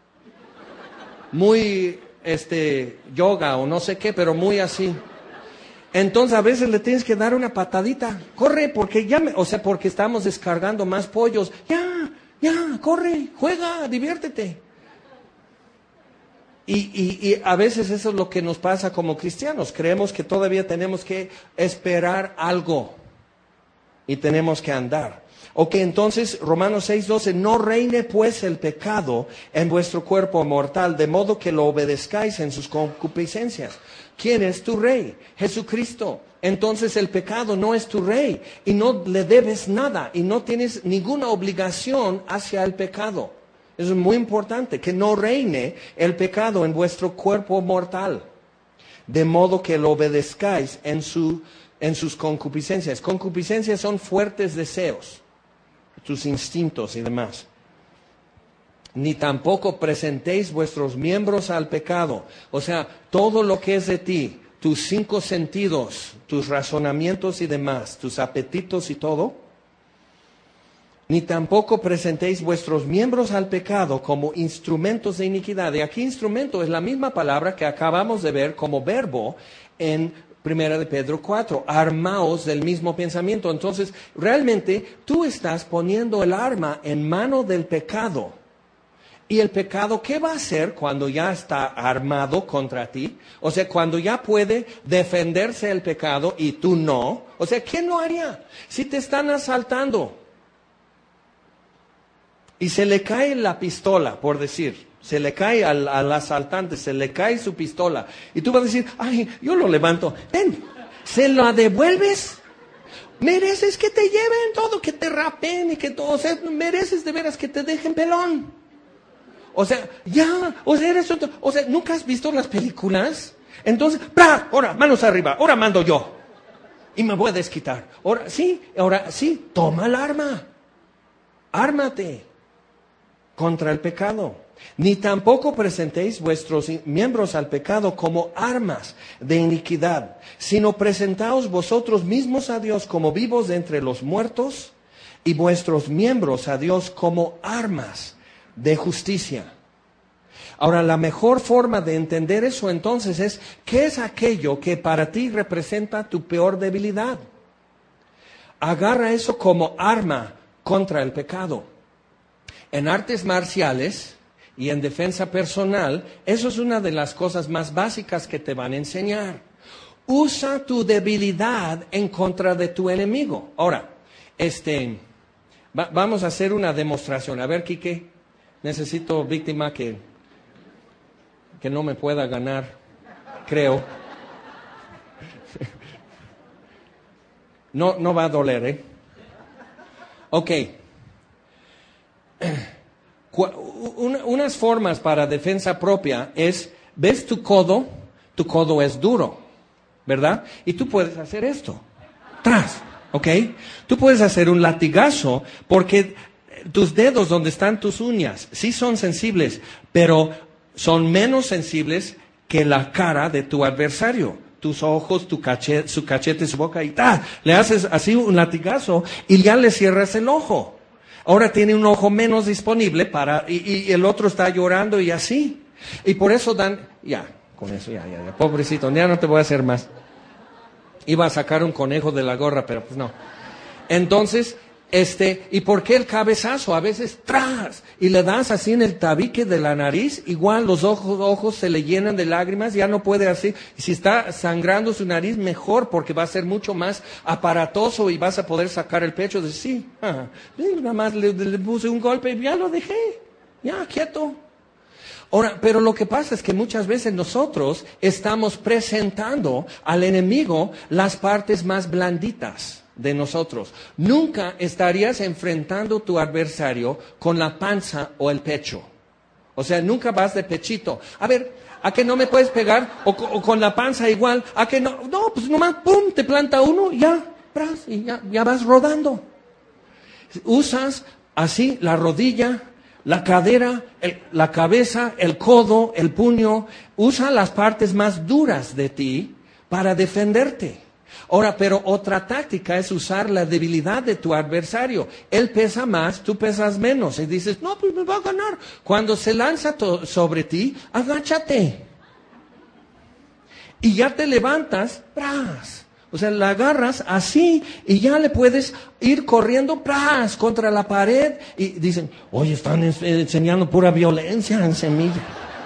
Muy yoga o no sé qué, pero muy así. Entonces a veces le tienes que dar una patadita. Corre, porque porque estamos descargando más pollos. Ya, corre, juega, diviértete. Y a veces eso es lo que nos pasa como cristianos. Creemos que todavía tenemos que esperar algo y tenemos que andar. Ok, entonces Romanos 6:12, no reine pues el pecado en vuestro cuerpo mortal, de modo que lo obedezcáis en sus concupiscencias. ¿Quién es tu rey? Jesucristo. Entonces el pecado no es tu rey y no le debes nada y no tienes ninguna obligación hacia el pecado. Eso es muy importante, que no reine el pecado en vuestro cuerpo mortal, de modo que lo obedezcáis en sus concupiscencias. Concupiscencias son fuertes deseos, tus instintos y demás. Ni tampoco presentéis vuestros miembros al pecado. O sea, todo lo que es de ti, tus 5 sentidos, tus razonamientos y demás, tus apetitos y todo. Ni tampoco presentéis vuestros miembros al pecado como instrumentos de iniquidad. Y aquí instrumento es la misma palabra que acabamos de ver como verbo en Primera de Pedro 4, armaos del mismo pensamiento. Entonces, realmente tú estás poniendo el arma en mano del pecado. ¿Y el pecado qué va a hacer cuando ya está armado contra ti? O sea, cuando ya puede defenderse el pecado y tú no. O sea, ¿quién lo haría? Si te están asaltando y se le cae la pistola, por decir, se le cae al asaltante, se le cae su pistola. Y tú vas a decir, ay, yo lo levanto. Ven, ¿se lo devuelves? Mereces que te lleven todo, que te rapen y que todo. O sea, mereces de veras que te dejen pelón. O sea, ¿nunca has visto las películas? Entonces, ¡pra! Ahora, manos arriba, ahora mando yo. Y me voy a desquitar. Ahora sí, toma el arma. Ármate contra el pecado. Ni tampoco presentéis vuestros miembros al pecado como armas de iniquidad, sino presentaos vosotros mismos a Dios como vivos de entre los muertos y vuestros miembros a Dios como armas de justicia. Ahora, la mejor forma de entender eso entonces es, ¿qué es aquello que para ti representa tu peor debilidad? Agarra eso como arma contra el pecado. En artes marciales y en defensa personal, eso es una de las cosas más básicas que te van a enseñar. Usa tu debilidad en contra de tu enemigo. Ahora, vamos a hacer una demostración. A ver, Quique, necesito víctima que no me pueda ganar, creo. No va a doler, ¿eh? Ok. Unas formas para defensa propia es, ¿ves tu codo? Tu codo es duro, ¿verdad? Y tú puedes hacer esto, tras, ¿ok? Tú puedes hacer un latigazo porque tus dedos donde están tus uñas sí son sensibles, pero son menos sensibles que la cara de tu adversario. Tus ojos, su cachete, su boca y ¡ta! Le haces así un latigazo y ya le cierras el ojo. Ahora tiene un ojo menos disponible y el otro está llorando y así. Y por eso ya, con eso ya, pobrecito, ya no te voy a hacer más. Iba a sacar un conejo de la gorra, pero pues no. Entonces, ¿y por qué el cabezazo? A veces, ¡tras! Y le das así en el tabique de la nariz, igual los ojos se le llenan de lágrimas, ya no puede así. Y si está sangrando su nariz, mejor, porque va a ser mucho más aparatoso y vas a poder sacar el pecho. De sí, nada más le puse un golpe y ya lo dejé, ya, quieto. Ahora, pero lo que pasa es que muchas veces nosotros estamos presentando al enemigo las partes más blanditas de nosotros. Nunca estarías enfrentando a tu adversario con la panza o el pecho. O sea, nunca vas de pechito. A ver, ¿a que no me puedes pegar? O con la panza igual. ¿A que no? No, pues nomás, pum, te planta uno, ya, y ya vas rodando. Usas así la rodilla, la cadera, la cabeza, el codo, el puño. Usa las partes más duras de ti para defenderte. Ahora, pero otra táctica es usar la debilidad de tu adversario. Él pesa más, tú pesas menos. Y dices, no, pues me va a ganar. Cuando se lanza sobre ti, agáchate. Y ya te levantas, ¡pras! O sea, la agarras así y ya le puedes ir corriendo, ¡pras!, contra la pared. Y dicen, oye, están enseñando pura violencia en Semilla.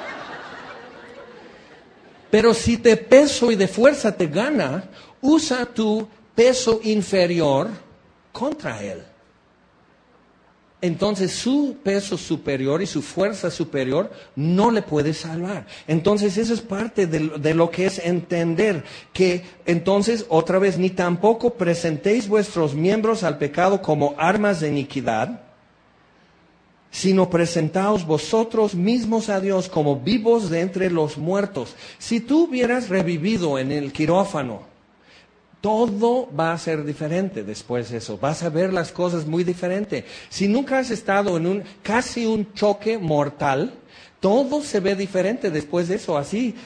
Pero si de peso y de fuerza te gana, usa tu peso inferior contra él. Entonces su peso superior y su fuerza superior no le puede salvar. Entonces eso es parte de lo que es entender que entonces otra vez ni tampoco presentéis vuestros miembros al pecado como armas de iniquidad, sino presentaos vosotros mismos a Dios como vivos de entre los muertos. Si tú hubieras revivido en el quirófano, todo va a ser diferente después de eso. Vas a ver las cosas muy diferente. Si nunca has estado en casi un choque mortal, todo se ve diferente después de eso. Así,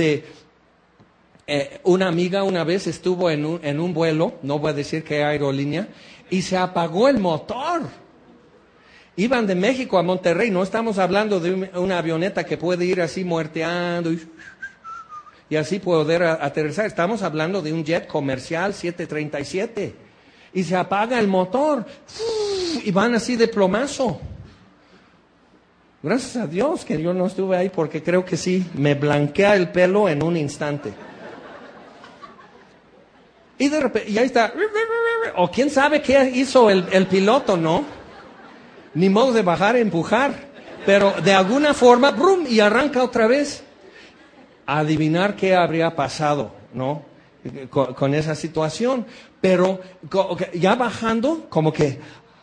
una amiga una vez estuvo en un vuelo, no voy a decir qué aerolínea, y se apagó el motor. Iban de México a Monterrey, no estamos hablando de una avioneta que puede ir así muerteando y así poder aterrizar. Estamos hablando de un jet comercial 737. Y se apaga el motor. Y van así de plomazo. Gracias a Dios que yo no estuve ahí, porque creo que sí, me blanquea el pelo en un instante. Y de repente, y ahí está. O quién sabe qué hizo el piloto, ¿no? Ni modo de bajar a empujar. Pero de alguna forma, ¡brum!, y arranca otra vez. Adivinar qué habría pasado, ¿no? Con esa situación. Pero ya bajando, como que,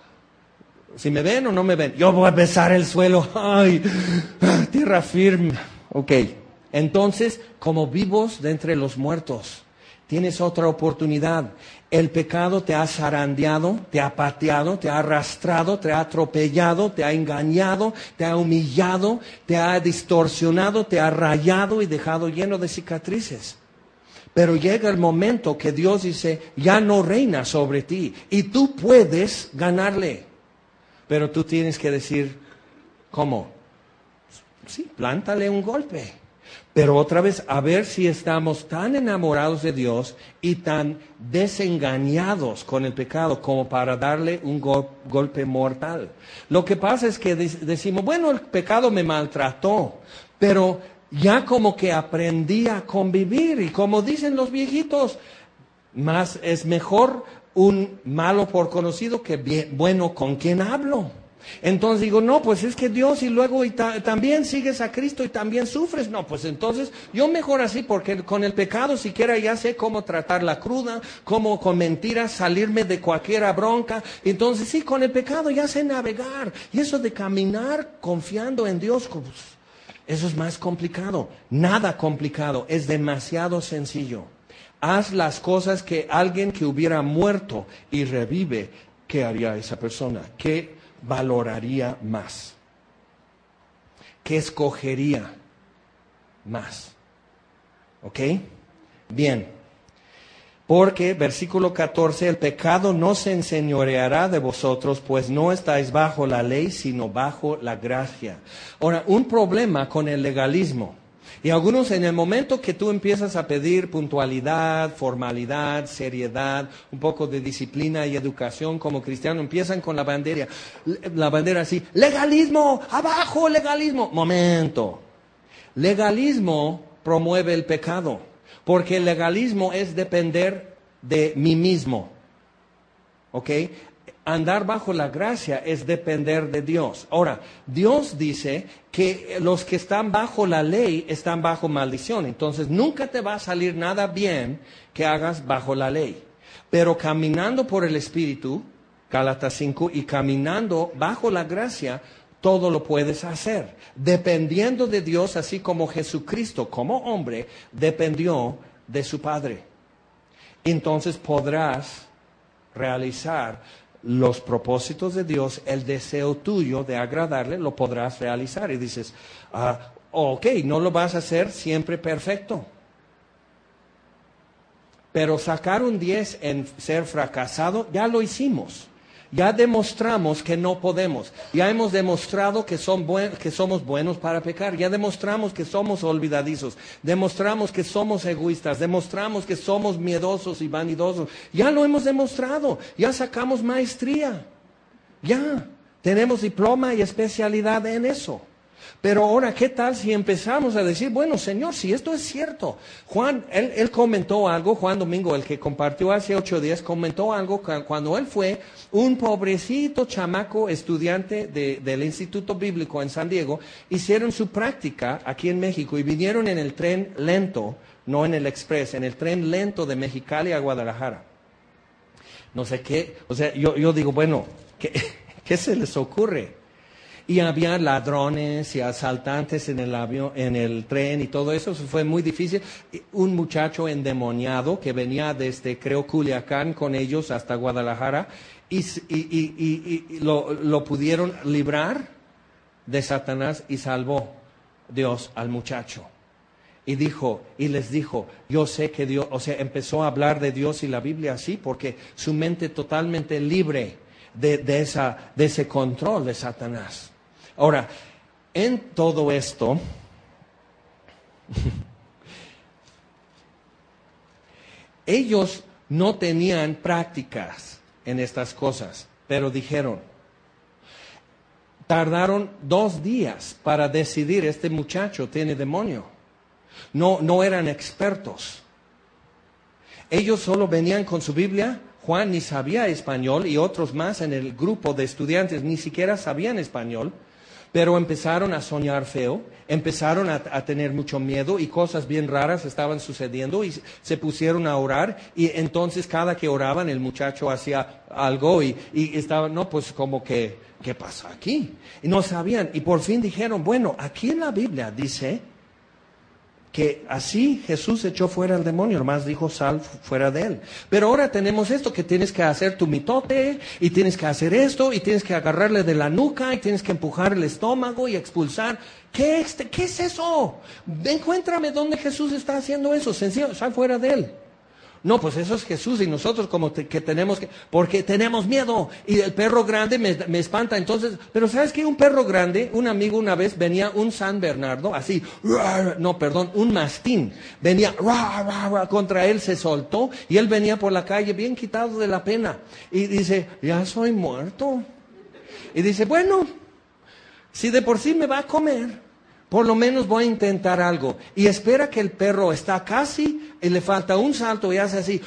si me ven o no me ven, yo voy a besar el suelo. ¡Ay! Tierra firme. Ok. Entonces, como vivos de entre los muertos, tienes otra oportunidad. El pecado te ha zarandeado, te ha pateado, te ha arrastrado, te ha atropellado, te ha engañado, te ha humillado, te ha distorsionado, te ha rayado y dejado lleno de cicatrices. Pero llega el momento que Dios dice, ya no reina sobre ti y tú puedes ganarle. Pero tú tienes que decir, ¿cómo? Sí, plántale un golpe. Pero otra vez, a ver si estamos tan enamorados de Dios y tan desengañados con el pecado como para darle un golpe mortal. Lo que pasa es que decimos, bueno, el pecado me maltrató, pero ya como que aprendí a convivir. Y como dicen los viejitos, más es mejor un malo por conocido que bueno con quien hablo. Entonces digo, no, pues es que Dios, y luego también sigues a Cristo y también sufres. No, pues entonces yo mejor así, porque con el pecado siquiera ya sé cómo tratar la cruda, cómo con mentiras salirme de cualquier bronca. Entonces sí, con el pecado ya sé navegar. Y eso de caminar confiando en Dios, pues, eso es más complicado. Nada complicado, es demasiado sencillo. Haz las cosas que alguien que hubiera muerto y revive, ¿qué haría esa persona? ¿Qué valoraría más? ¿Qué escogería más? ¿Ok? Bien. Porque, versículo 14, el pecado no se enseñoreará de vosotros, pues no estáis bajo la ley, sino bajo la gracia. Ahora, un problema con el legalismo Y algunos, en el momento que tú empiezas a pedir puntualidad, formalidad, seriedad, un poco de disciplina y educación como cristiano, empiezan con la bandera así, legalismo, abajo legalismo. Momento. Legalismo promueve el pecado, porque el legalismo es depender de mí mismo. ¿Ok? Andar bajo la gracia es depender de Dios. Ahora, Dios dice que los que están bajo la ley están bajo maldición. Entonces, nunca te va a salir nada bien que hagas bajo la ley. Pero caminando por el Espíritu, Gálatas 5, y caminando bajo la gracia, todo lo puedes hacer. Dependiendo de Dios, así como Jesucristo, como hombre, dependió de su Padre. Entonces podrás realizar los propósitos de Dios, el deseo tuyo de agradarle, lo podrás realizar. Y dices, ok, no lo vas a hacer siempre perfecto. Pero sacar un 10 en ser fracasado, ya lo hicimos. Ya demostramos que no podemos. Ya hemos demostrado que somos buenos para pecar. Ya demostramos que somos olvidadizos. Demostramos que somos egoístas. Demostramos que somos miedosos y vanidosos. Ya lo hemos demostrado. Ya sacamos maestría. Ya tenemos diploma y especialidad en eso. Pero ahora, ¿qué tal si empezamos a decir, bueno, Señor, si esto es cierto? Juan, él comentó algo, Juan Domingo, el que compartió hace 8 días, comentó algo cuando él fue un pobrecito chamaco estudiante del Instituto Bíblico en San Diego. Hicieron su práctica aquí en México y vinieron en el tren lento, no en el express, en el tren lento de Mexicali a Guadalajara. No sé qué, o sea, yo digo, bueno, ¿qué se les ocurre? Y había ladrones y asaltantes en el avión, en el tren y todo eso. Fue muy difícil. Un muchacho endemoniado que venía desde, creo, Culiacán con ellos hasta Guadalajara y lo pudieron librar de Satanás y salvó Dios al muchacho. Y les dijo, yo sé que Dios, o sea, empezó a hablar de Dios y la Biblia así porque su mente totalmente libre de ese control de Satanás. Ahora, en todo esto, ellos no tenían prácticas en estas cosas, pero dijeron, tardaron 2 días para decidir, este muchacho tiene demonio. No eran expertos. Ellos solo venían con su Biblia. Juan ni sabía español y otros más en el grupo de estudiantes ni siquiera sabían español. Pero empezaron a soñar feo, empezaron a tener mucho miedo y cosas bien raras estaban sucediendo y se pusieron a orar y entonces cada que oraban el muchacho hacía algo y estaban, no, pues como que, ¿qué pasa aquí? Y no sabían y por fin dijeron, bueno, aquí en la Biblia dice que así Jesús echó fuera al demonio, nomás dijo sal fuera de él. Pero ahora tenemos esto, que tienes que hacer tu mitote, y tienes que hacer esto, y tienes que agarrarle de la nuca, y tienes que empujar el estómago y expulsar. ¿Qué es eso? Encuéntrame dónde Jesús está haciendo eso, sencillo, sal fuera de él. No, pues eso es Jesús y nosotros que tenemos que, porque tenemos miedo y el perro grande me espanta. Entonces, pero ¿sabes qué? Un perro grande, un amigo una vez venía un San Bernardo, así, un mastín, venía contra él, se soltó y él venía por la calle bien quitado de la pena y dice, ya soy muerto. Y dice, bueno, si de por sí me va a comer, por lo menos voy a intentar algo. Y espera que el perro está casi y le falta un salto y hace así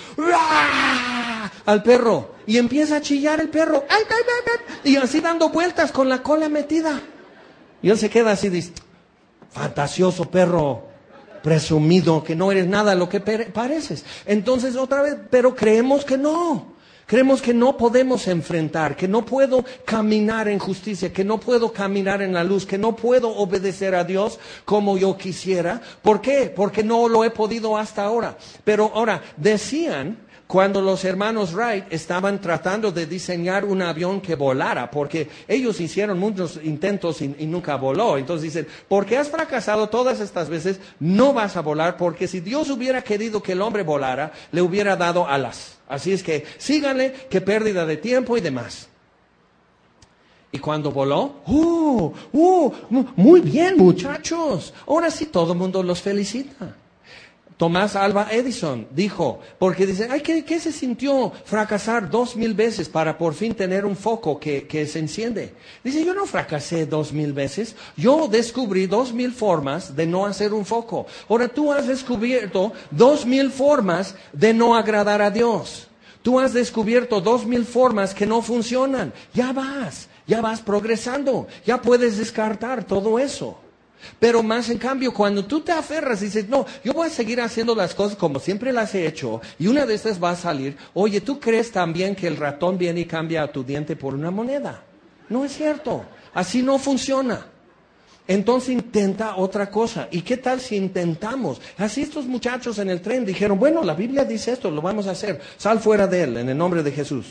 al perro. Y empieza a chillar el perro. Y así dando vueltas con la cola metida. Y él se queda así, dice, fantasioso perro, presumido, que no eres nada lo que pareces. Entonces otra vez, pero creemos que no. Creemos que no podemos enfrentar, que no puedo caminar en justicia, que no puedo caminar en la luz, que no puedo obedecer a Dios como yo quisiera. ¿Por qué? Porque no lo he podido hasta ahora. Pero ahora, decían, cuando los hermanos Wright estaban tratando de diseñar un avión que volara, porque ellos hicieron muchos intentos y nunca voló. Entonces dicen, porque has fracasado todas estas veces, no vas a volar, porque si Dios hubiera querido que el hombre volara, le hubiera dado alas. Así es que síganle, qué pérdida de tiempo y demás. Y cuando voló, muy bien, muchachos. Ahora sí todo el mundo los felicita. Tomás Alva Edison dijo, porque dice, ay, ¿qué se sintió fracasar 2000 veces para por fin tener un foco que se enciende? Dice, yo no fracasé 2000 veces, yo descubrí 2000 formas de no hacer un foco. Ahora tú has descubierto 2000 formas de no agradar a Dios. Tú has descubierto 2000 formas que no funcionan. Ya vas progresando, ya puedes descartar todo eso. Pero más en cambio, cuando tú te aferras y dices, no, yo voy a seguir haciendo las cosas como siempre las he hecho, y una de estas va a salir, oye, ¿tú crees también que el ratón viene y cambia a tu diente por una moneda? No es cierto, así no funciona. Entonces intenta otra cosa. ¿Y qué tal si intentamos? Así estos muchachos en el tren dijeron, bueno, la Biblia dice esto, lo vamos a hacer, sal fuera de él, en el nombre de Jesús.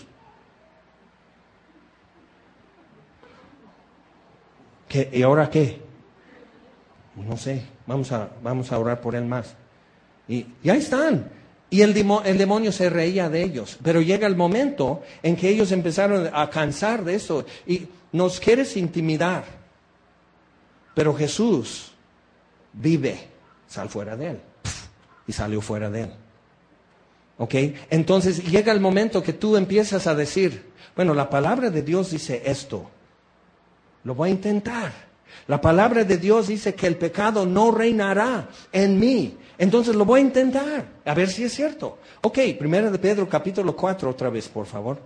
¿Y ahora qué? No sé, vamos a orar por él más. Y ahí están. Y el demonio se reía de ellos. Pero llega el momento en que ellos empezaron a cansar de eso. Y nos quieres intimidar. Pero Jesús vive. Sal fuera de él. Y salió fuera de él. ¿Ok? Entonces llega el momento que tú empiezas a decir, bueno, la palabra de Dios dice esto. Lo voy a intentar. La palabra de Dios dice que el pecado no reinará en mí. Entonces lo voy a intentar, a ver si es cierto. Ok, 1 de Pedro capítulo 4 otra vez, por favor.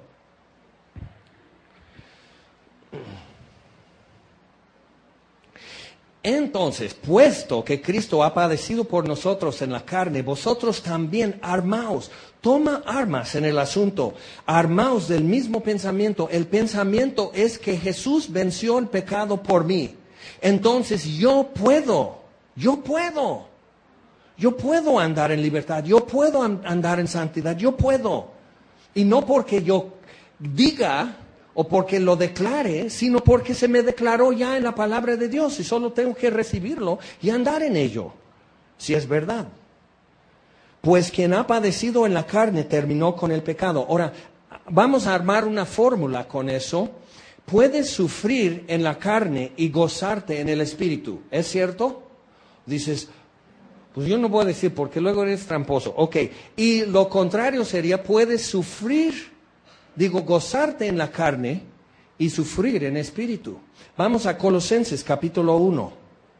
Entonces, puesto que Cristo ha padecido por nosotros en la carne, vosotros también armaos. Toma armas en el asunto. Armaos del mismo pensamiento. El pensamiento es que Jesús venció el pecado por mí. Entonces yo puedo andar en libertad, yo puedo andar en santidad, yo puedo. Y no porque yo diga o porque lo declare, sino porque se me declaró ya en la palabra de Dios y solo tengo que recibirlo y andar en ello, si es verdad. Pues quien ha padecido en la carne terminó con el pecado. Ahora, vamos a armar una fórmula con eso. Puedes sufrir en la carne y gozarte en el espíritu. ¿Es cierto? Dices, pues yo no voy a decir porque luego eres tramposo. Ok, y lo contrario sería, puedes gozarte en la carne y sufrir en espíritu. Vamos a Colosenses capítulo 1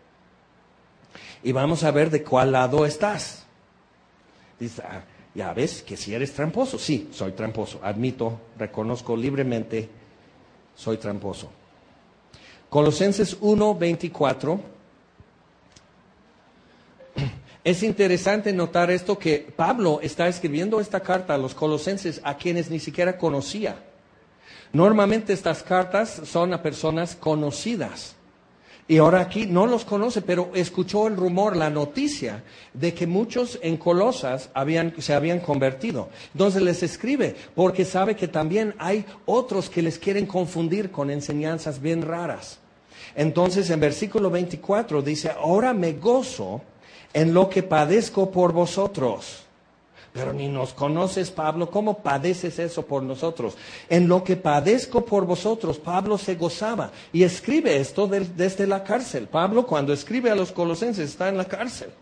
y vamos a ver de cuál lado estás. Dices, ya ves que si eres tramposo. Sí, soy tramposo, admito, reconozco libremente. Soy tramposo. Colosenses 1:24. Es interesante notar esto que Pablo está escribiendo esta carta a los colosenses a quienes ni siquiera conocía. Normalmente estas cartas son a personas conocidas. Y ahora aquí no los conoce, pero escuchó el rumor, la noticia de que muchos en Colosas se habían convertido. Entonces les escribe, porque sabe que también hay otros que les quieren confundir con enseñanzas bien raras. Entonces en versículo 24 dice, ahora me gozo en lo que padezco por vosotros. Pero ni nos conoces, Pablo, ¿cómo padeces eso por nosotros? En lo que padezco por vosotros, Pablo se gozaba. Y escribe esto desde la cárcel. Pablo, cuando escribe a los colosenses, está en la cárcel.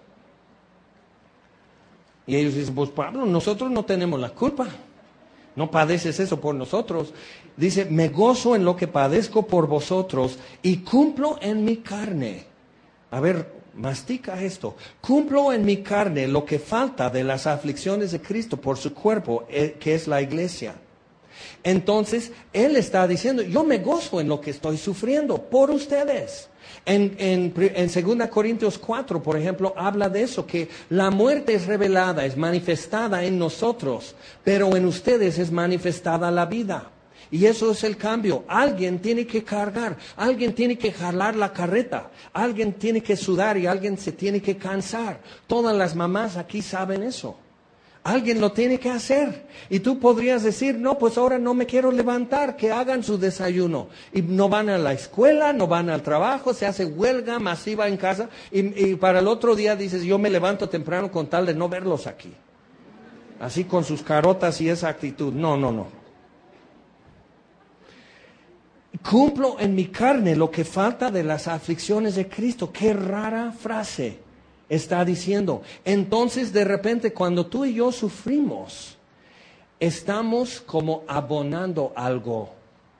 Y ellos dicen, pues Pablo, nosotros no tenemos la culpa. No padeces eso por nosotros. Dice, me gozo en lo que padezco por vosotros y cumplo en mi carne. A ver, mastica esto. Cumplo en mi carne lo que falta de las aflicciones de Cristo por su cuerpo, que es la iglesia. Entonces, él está diciendo, yo me gozo en lo que estoy sufriendo por ustedes. En 2 Corintios 4, por ejemplo, habla de eso, que la muerte es revelada, es manifestada en nosotros, pero en ustedes es manifestada la vida. Y eso es el cambio. Alguien tiene que cargar, alguien tiene que jalar la carreta, alguien tiene que sudar y alguien se tiene que cansar. Todas las mamás aquí saben eso. Alguien lo tiene que hacer. Y tú podrías decir, no, pues ahora no me quiero levantar, que hagan su desayuno. Y no van a la escuela, no van al trabajo, se hace huelga masiva en casa. Y para el otro día dices, yo me levanto temprano con tal de no verlos aquí. Así con sus carotas y esa actitud. No. cumplo en mi carne lo que falta de las aflicciones de Cristo. Qué rara frase está diciendo. Entonces, de repente, cuando tú y yo sufrimos, estamos como abonando algo.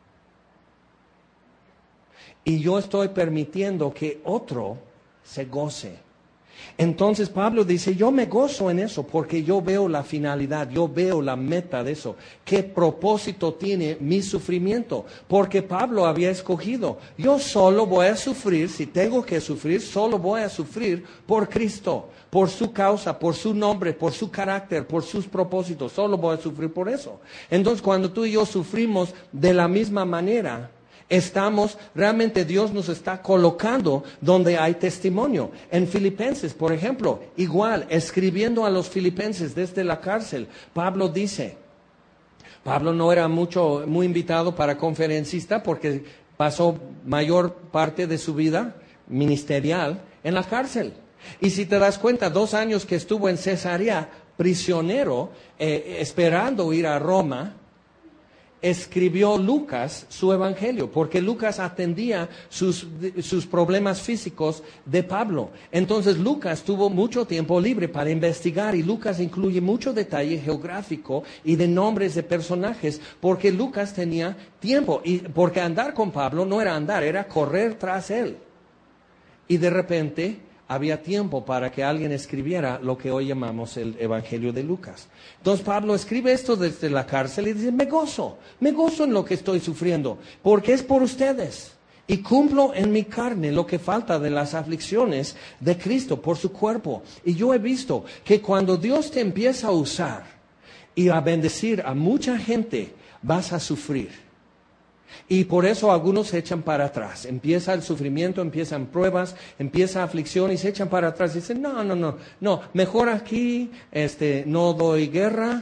Y yo estoy permitiendo que otro se goce. Entonces Pablo dice, yo me gozo en eso porque yo veo la finalidad, yo veo la meta de eso. ¿Qué propósito tiene mi sufrimiento? Porque Pablo había escogido, yo solo voy a sufrir, si tengo que sufrir, solo voy a sufrir por Cristo, por su causa, por su nombre, por su carácter, por sus propósitos, solo voy a sufrir por eso. Entonces cuando tú y yo sufrimos de la misma manera, realmente Dios nos está colocando donde hay testimonio. En Filipenses, por ejemplo, igual, escribiendo a los filipenses desde la cárcel, Pablo dice, Pablo no era muy invitado para conferencista porque pasó mayor parte de su vida ministerial en la cárcel. Y si te das cuenta, 2 años que estuvo en Cesarea, prisionero, esperando ir a Roma, escribió Lucas su evangelio, porque Lucas atendía sus problemas físicos de Pablo. Entonces Lucas tuvo mucho tiempo libre para investigar, y Lucas incluye mucho detalle geográfico y de nombres de personajes, porque Lucas tenía tiempo, y porque andar con Pablo no era andar, era correr tras él. Y de repente había tiempo para que alguien escribiera lo que hoy llamamos el Evangelio de Lucas. Entonces Pablo escribe esto desde la cárcel y dice, me gozo en lo que estoy sufriendo, porque es por ustedes. Y cumplo en mi carne lo que falta de las aflicciones de Cristo por su cuerpo. Y yo he visto que cuando Dios te empieza a usar y a bendecir a mucha gente, vas a sufrir. Y por eso algunos se echan para atrás. Empieza el sufrimiento, empiezan pruebas, empieza aflicción y se echan para atrás. Y dicen, no, mejor aquí no doy guerra,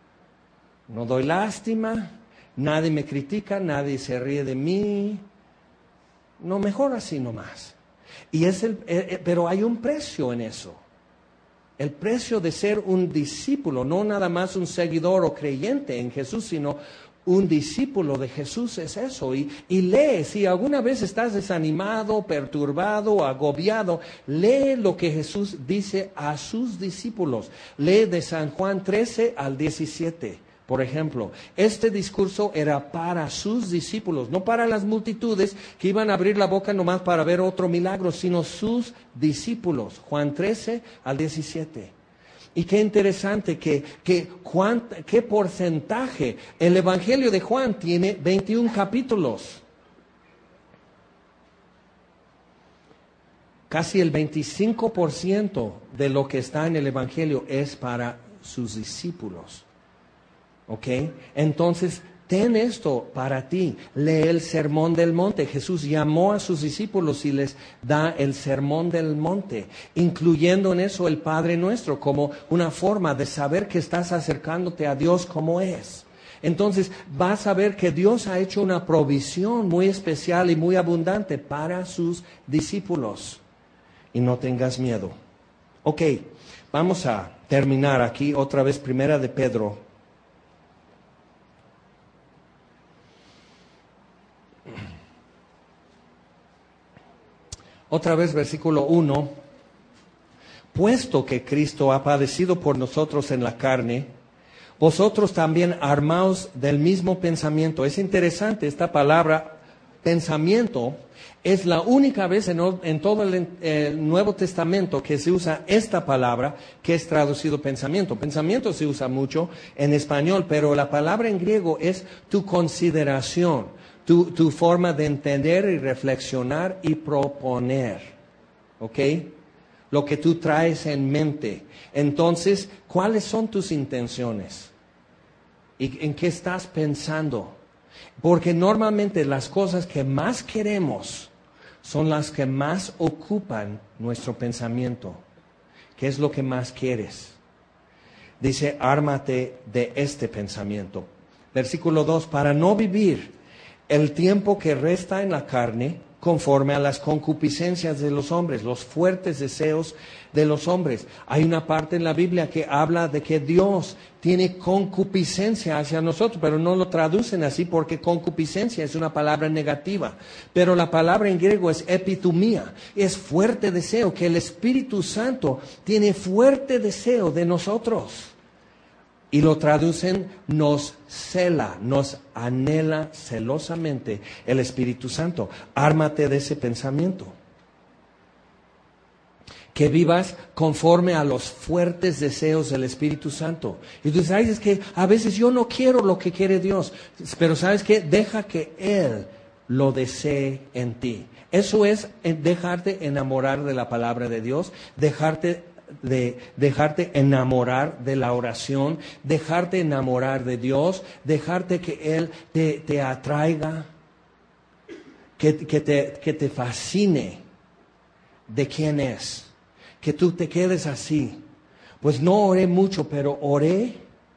no doy lástima, nadie me critica, nadie se ríe de mí. No, mejor así nomás. Pero hay un precio en eso. El precio de ser un discípulo, no nada más un seguidor o creyente en Jesús, sino un discípulo de Jesús es eso. Y lee, si alguna vez estás desanimado, perturbado, agobiado, lee lo que Jesús dice a sus discípulos. Lee de San Juan 13 al 17. Por ejemplo, este discurso era para sus discípulos, no para las multitudes que iban a abrir la boca nomás para ver otro milagro, sino sus discípulos. Juan 13 al 17. Y qué interesante qué porcentaje. El Evangelio de Juan tiene 21 capítulos. Casi el 25% de lo que está en el Evangelio es para sus discípulos. ¿Ok? Entonces, ten esto para ti. Lee el Sermón del Monte. Jesús llamó a sus discípulos y les da el Sermón del Monte, incluyendo en eso el Padre Nuestro, como una forma de saber que estás acercándote a Dios como es. Entonces vas a ver que Dios ha hecho una provisión muy especial y muy abundante para sus discípulos. Y no tengas miedo. Ok, vamos a terminar aquí otra vez, Primera de Pedro. Otra vez, versículo 1. Puesto que Cristo ha padecido por nosotros en la carne, vosotros también armaos del mismo pensamiento. Es interesante, esta palabra pensamiento es la única vez en todo el Nuevo Testamento que se usa esta palabra, que es traducido pensamiento. Pensamiento se usa mucho en español, pero la palabra en griego es tu consideración. Tu forma de entender y reflexionar y proponer, ¿ok? Lo que tú traes en mente. Entonces, ¿cuáles son tus intenciones? ¿Y en qué estás pensando? Porque normalmente las cosas que más queremos son las que más ocupan nuestro pensamiento. ¿Qué es lo que más quieres? Dice, ármate de este pensamiento. Versículo 2, para no vivir el tiempo que resta en la carne conforme a las concupiscencias de los hombres, los fuertes deseos de los hombres. Hay una parte en la Biblia que habla de que Dios tiene concupiscencia hacia nosotros, pero no lo traducen así porque concupiscencia es una palabra negativa. Pero la palabra en griego es epitumía, es fuerte deseo, que el Espíritu Santo tiene fuerte deseo de nosotros. Y lo traducen, nos cela, nos anhela celosamente el Espíritu Santo. Ármate de ese pensamiento. Que vivas conforme a los fuertes deseos del Espíritu Santo. Y tú dices, ay, es que a veces yo no quiero lo que quiere Dios. Pero ¿sabes qué? Deja que Él lo desee en ti. Eso es dejarte enamorar de la palabra de Dios, dejarte enamorar de la oración, dejarte enamorar de Dios, dejarte que Él te atraiga, que te fascine de quién es, que tú te quedes así. Pues no oré mucho, pero oré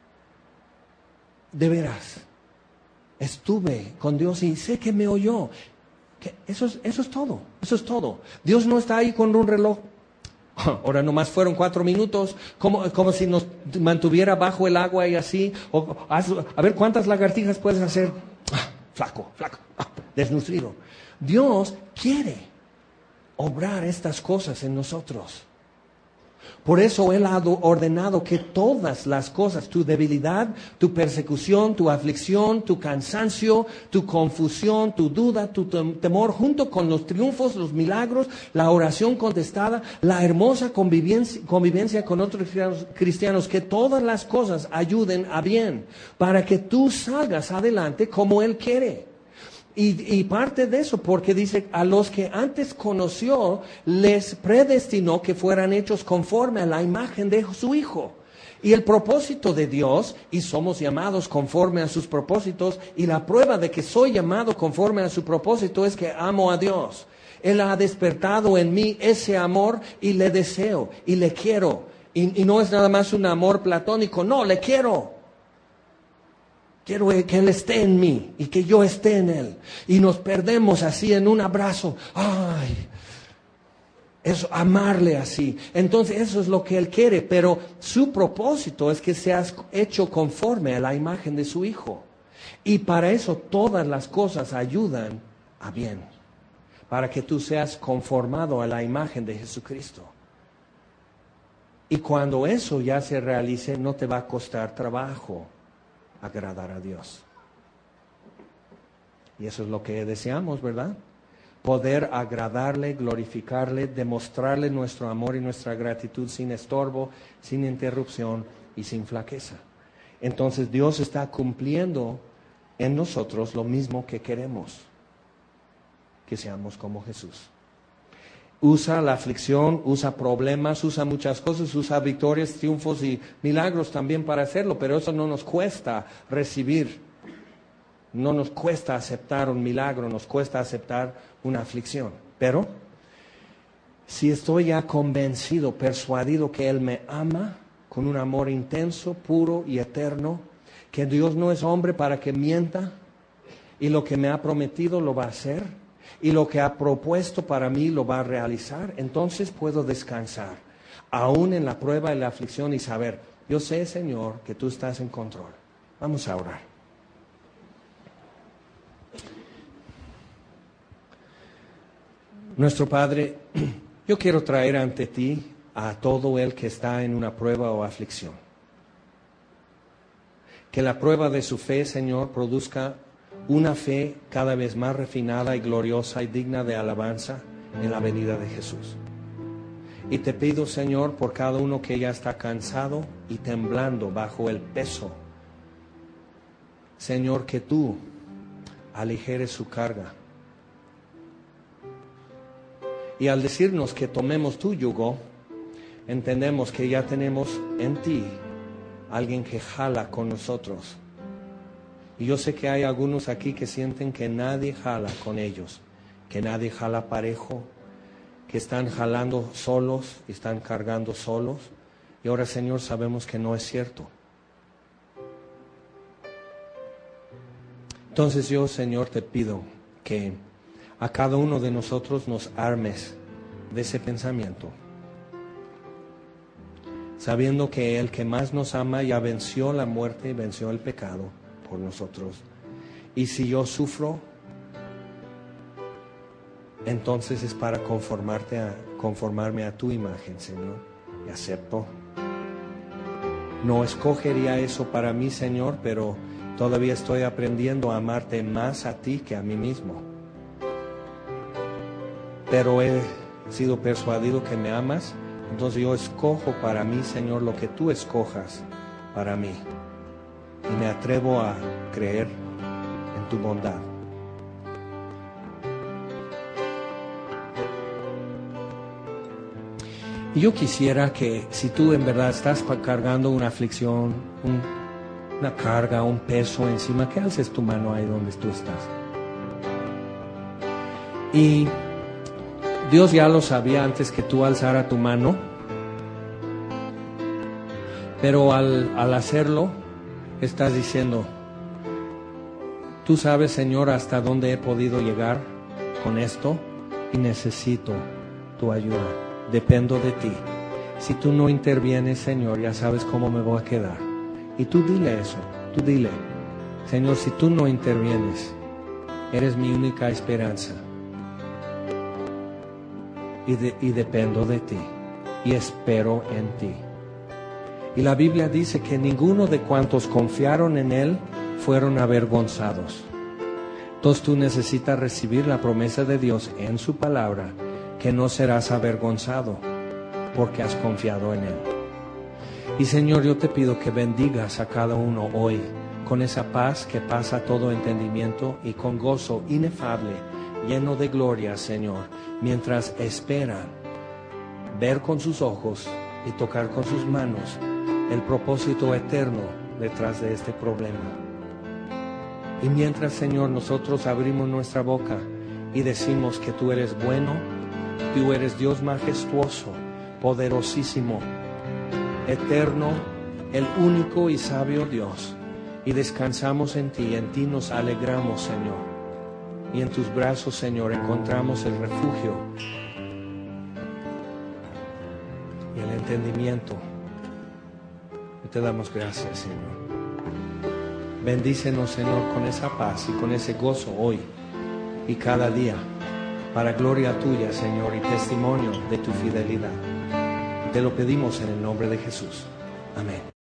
de veras. Estuve con Dios y sé que me oyó. Eso es todo, eso es todo. Dios no está ahí con un reloj. Ahora nomás fueron 4 minutos, como si nos mantuviera bajo el agua y así. A ver cuántas lagartijas puedes hacer. Flaco, desnutrido. Dios quiere obrar estas cosas en nosotros. Por eso Él ha ordenado que todas las cosas, tu debilidad, tu persecución, tu aflicción, tu cansancio, tu confusión, tu duda, tu temor, junto con los triunfos, los milagros, la oración contestada, la hermosa convivencia con otros cristianos, que todas las cosas ayuden a bien, para que tú salgas adelante como Él quiere. Y parte de eso, porque dice, a los que antes conoció, les predestinó que fueran hechos conforme a la imagen de su Hijo. Y el propósito de Dios, y somos llamados conforme a sus propósitos, y la prueba de que soy llamado conforme a su propósito es que amo a Dios. Él ha despertado en mí ese amor y le deseo, y le quiero. Y no es nada más un amor platónico, no, le quiero. Quiero que Él esté en mí y que yo esté en Él. Y nos perdemos así en un abrazo. ¡Ay! Eso, amarle así. Entonces eso es lo que Él quiere. Pero su propósito es que seas hecho conforme a la imagen de su Hijo. Y para eso todas las cosas ayudan a bien. Para que tú seas conformado a la imagen de Jesucristo. Y cuando eso ya se realice, no te va a costar trabajo agradar a Dios. Y eso es lo que deseamos, ¿verdad? Poder agradarle, glorificarle, demostrarle nuestro amor y nuestra gratitud sin estorbo, sin interrupción y sin flaqueza. Entonces Dios está cumpliendo en nosotros lo mismo que queremos, que seamos como Jesús. Usa la aflicción, usa problemas, usa muchas cosas, usa victorias, triunfos y milagros también para hacerlo, pero eso no nos cuesta recibir, no nos cuesta aceptar un milagro, nos cuesta aceptar una aflicción. Pero si estoy ya convencido, persuadido que Él me ama con un amor intenso, puro y eterno, que Dios no es hombre para que mienta y lo que me ha prometido lo va a hacer, y lo que ha propuesto para mí lo va a realizar, entonces puedo descansar, aún en la prueba y la aflicción, y saber, yo sé, Señor, que tú estás en control. Vamos a orar. Nuestro Padre, yo quiero traer ante ti a todo el que está en una prueba o aflicción. Que la prueba de su fe, Señor, produzca una fe cada vez más refinada y gloriosa y digna de alabanza en la venida de Jesús. Y te pido, Señor, por cada uno que ya está cansado y temblando bajo el peso, Señor, que tú aligeres su carga. Y al decirnos que tomemos tu yugo, entendemos que ya tenemos en ti alguien que jala con nosotros. Y yo sé que hay algunos aquí que sienten que nadie jala con ellos, que nadie jala parejo, que están jalando solos y están cargando solos. Y ahora, Señor, sabemos que no es cierto. Entonces yo, Señor, te pido que a cada uno de nosotros nos armes de ese pensamiento, sabiendo que el que más nos ama ya venció la muerte y venció el pecado por nosotros. Y si yo sufro, entonces es para conformarme a tu imagen, Señor, y acepto. No escogería eso para mí, Señor, pero todavía estoy aprendiendo a amarte más a ti que a mí mismo. Pero he sido persuadido que me amas, entonces yo escojo para mí, Señor, lo que tú escojas para mí. Y me atrevo a creer en tu bondad. Y yo quisiera que si tú en verdad estás cargando una aflicción, una carga, un peso encima, que alces tu mano ahí donde tú estás. Y Dios ya lo sabía antes que tú alzara tu mano, pero al hacerlo, estás diciendo, tú sabes, Señor, hasta dónde he podido llegar con esto y necesito tu ayuda. Dependo de ti. Si tú no intervienes, Señor, ya sabes cómo me voy a quedar. Y tú dile eso, tú dile, Señor, si tú no intervienes, eres mi única esperanza. Y dependo de ti. Y espero en ti. Y la Biblia dice que ninguno de cuantos confiaron en Él fueron avergonzados. Entonces tú necesitas recibir la promesa de Dios en su palabra, que no serás avergonzado porque has confiado en Él. Y Señor, yo te pido que bendigas a cada uno hoy con esa paz que pasa todo entendimiento y con gozo inefable, lleno de gloria, Señor, mientras esperan ver con sus ojos y tocar con sus manos el propósito eterno detrás de este problema. Y mientras, Señor, nosotros abrimos nuestra boca y decimos que tú eres bueno, tú eres Dios majestuoso, poderosísimo, eterno, el único y sabio Dios. Y descansamos en ti nos alegramos, Señor. Y en tus brazos, Señor, encontramos el refugio y el entendimiento. Y te damos gracias, Señor. Bendícenos, Señor, con esa paz y con ese gozo hoy y cada día, para gloria tuya, Señor, y testimonio de tu fidelidad. Te lo pedimos en el nombre de Jesús. Amén.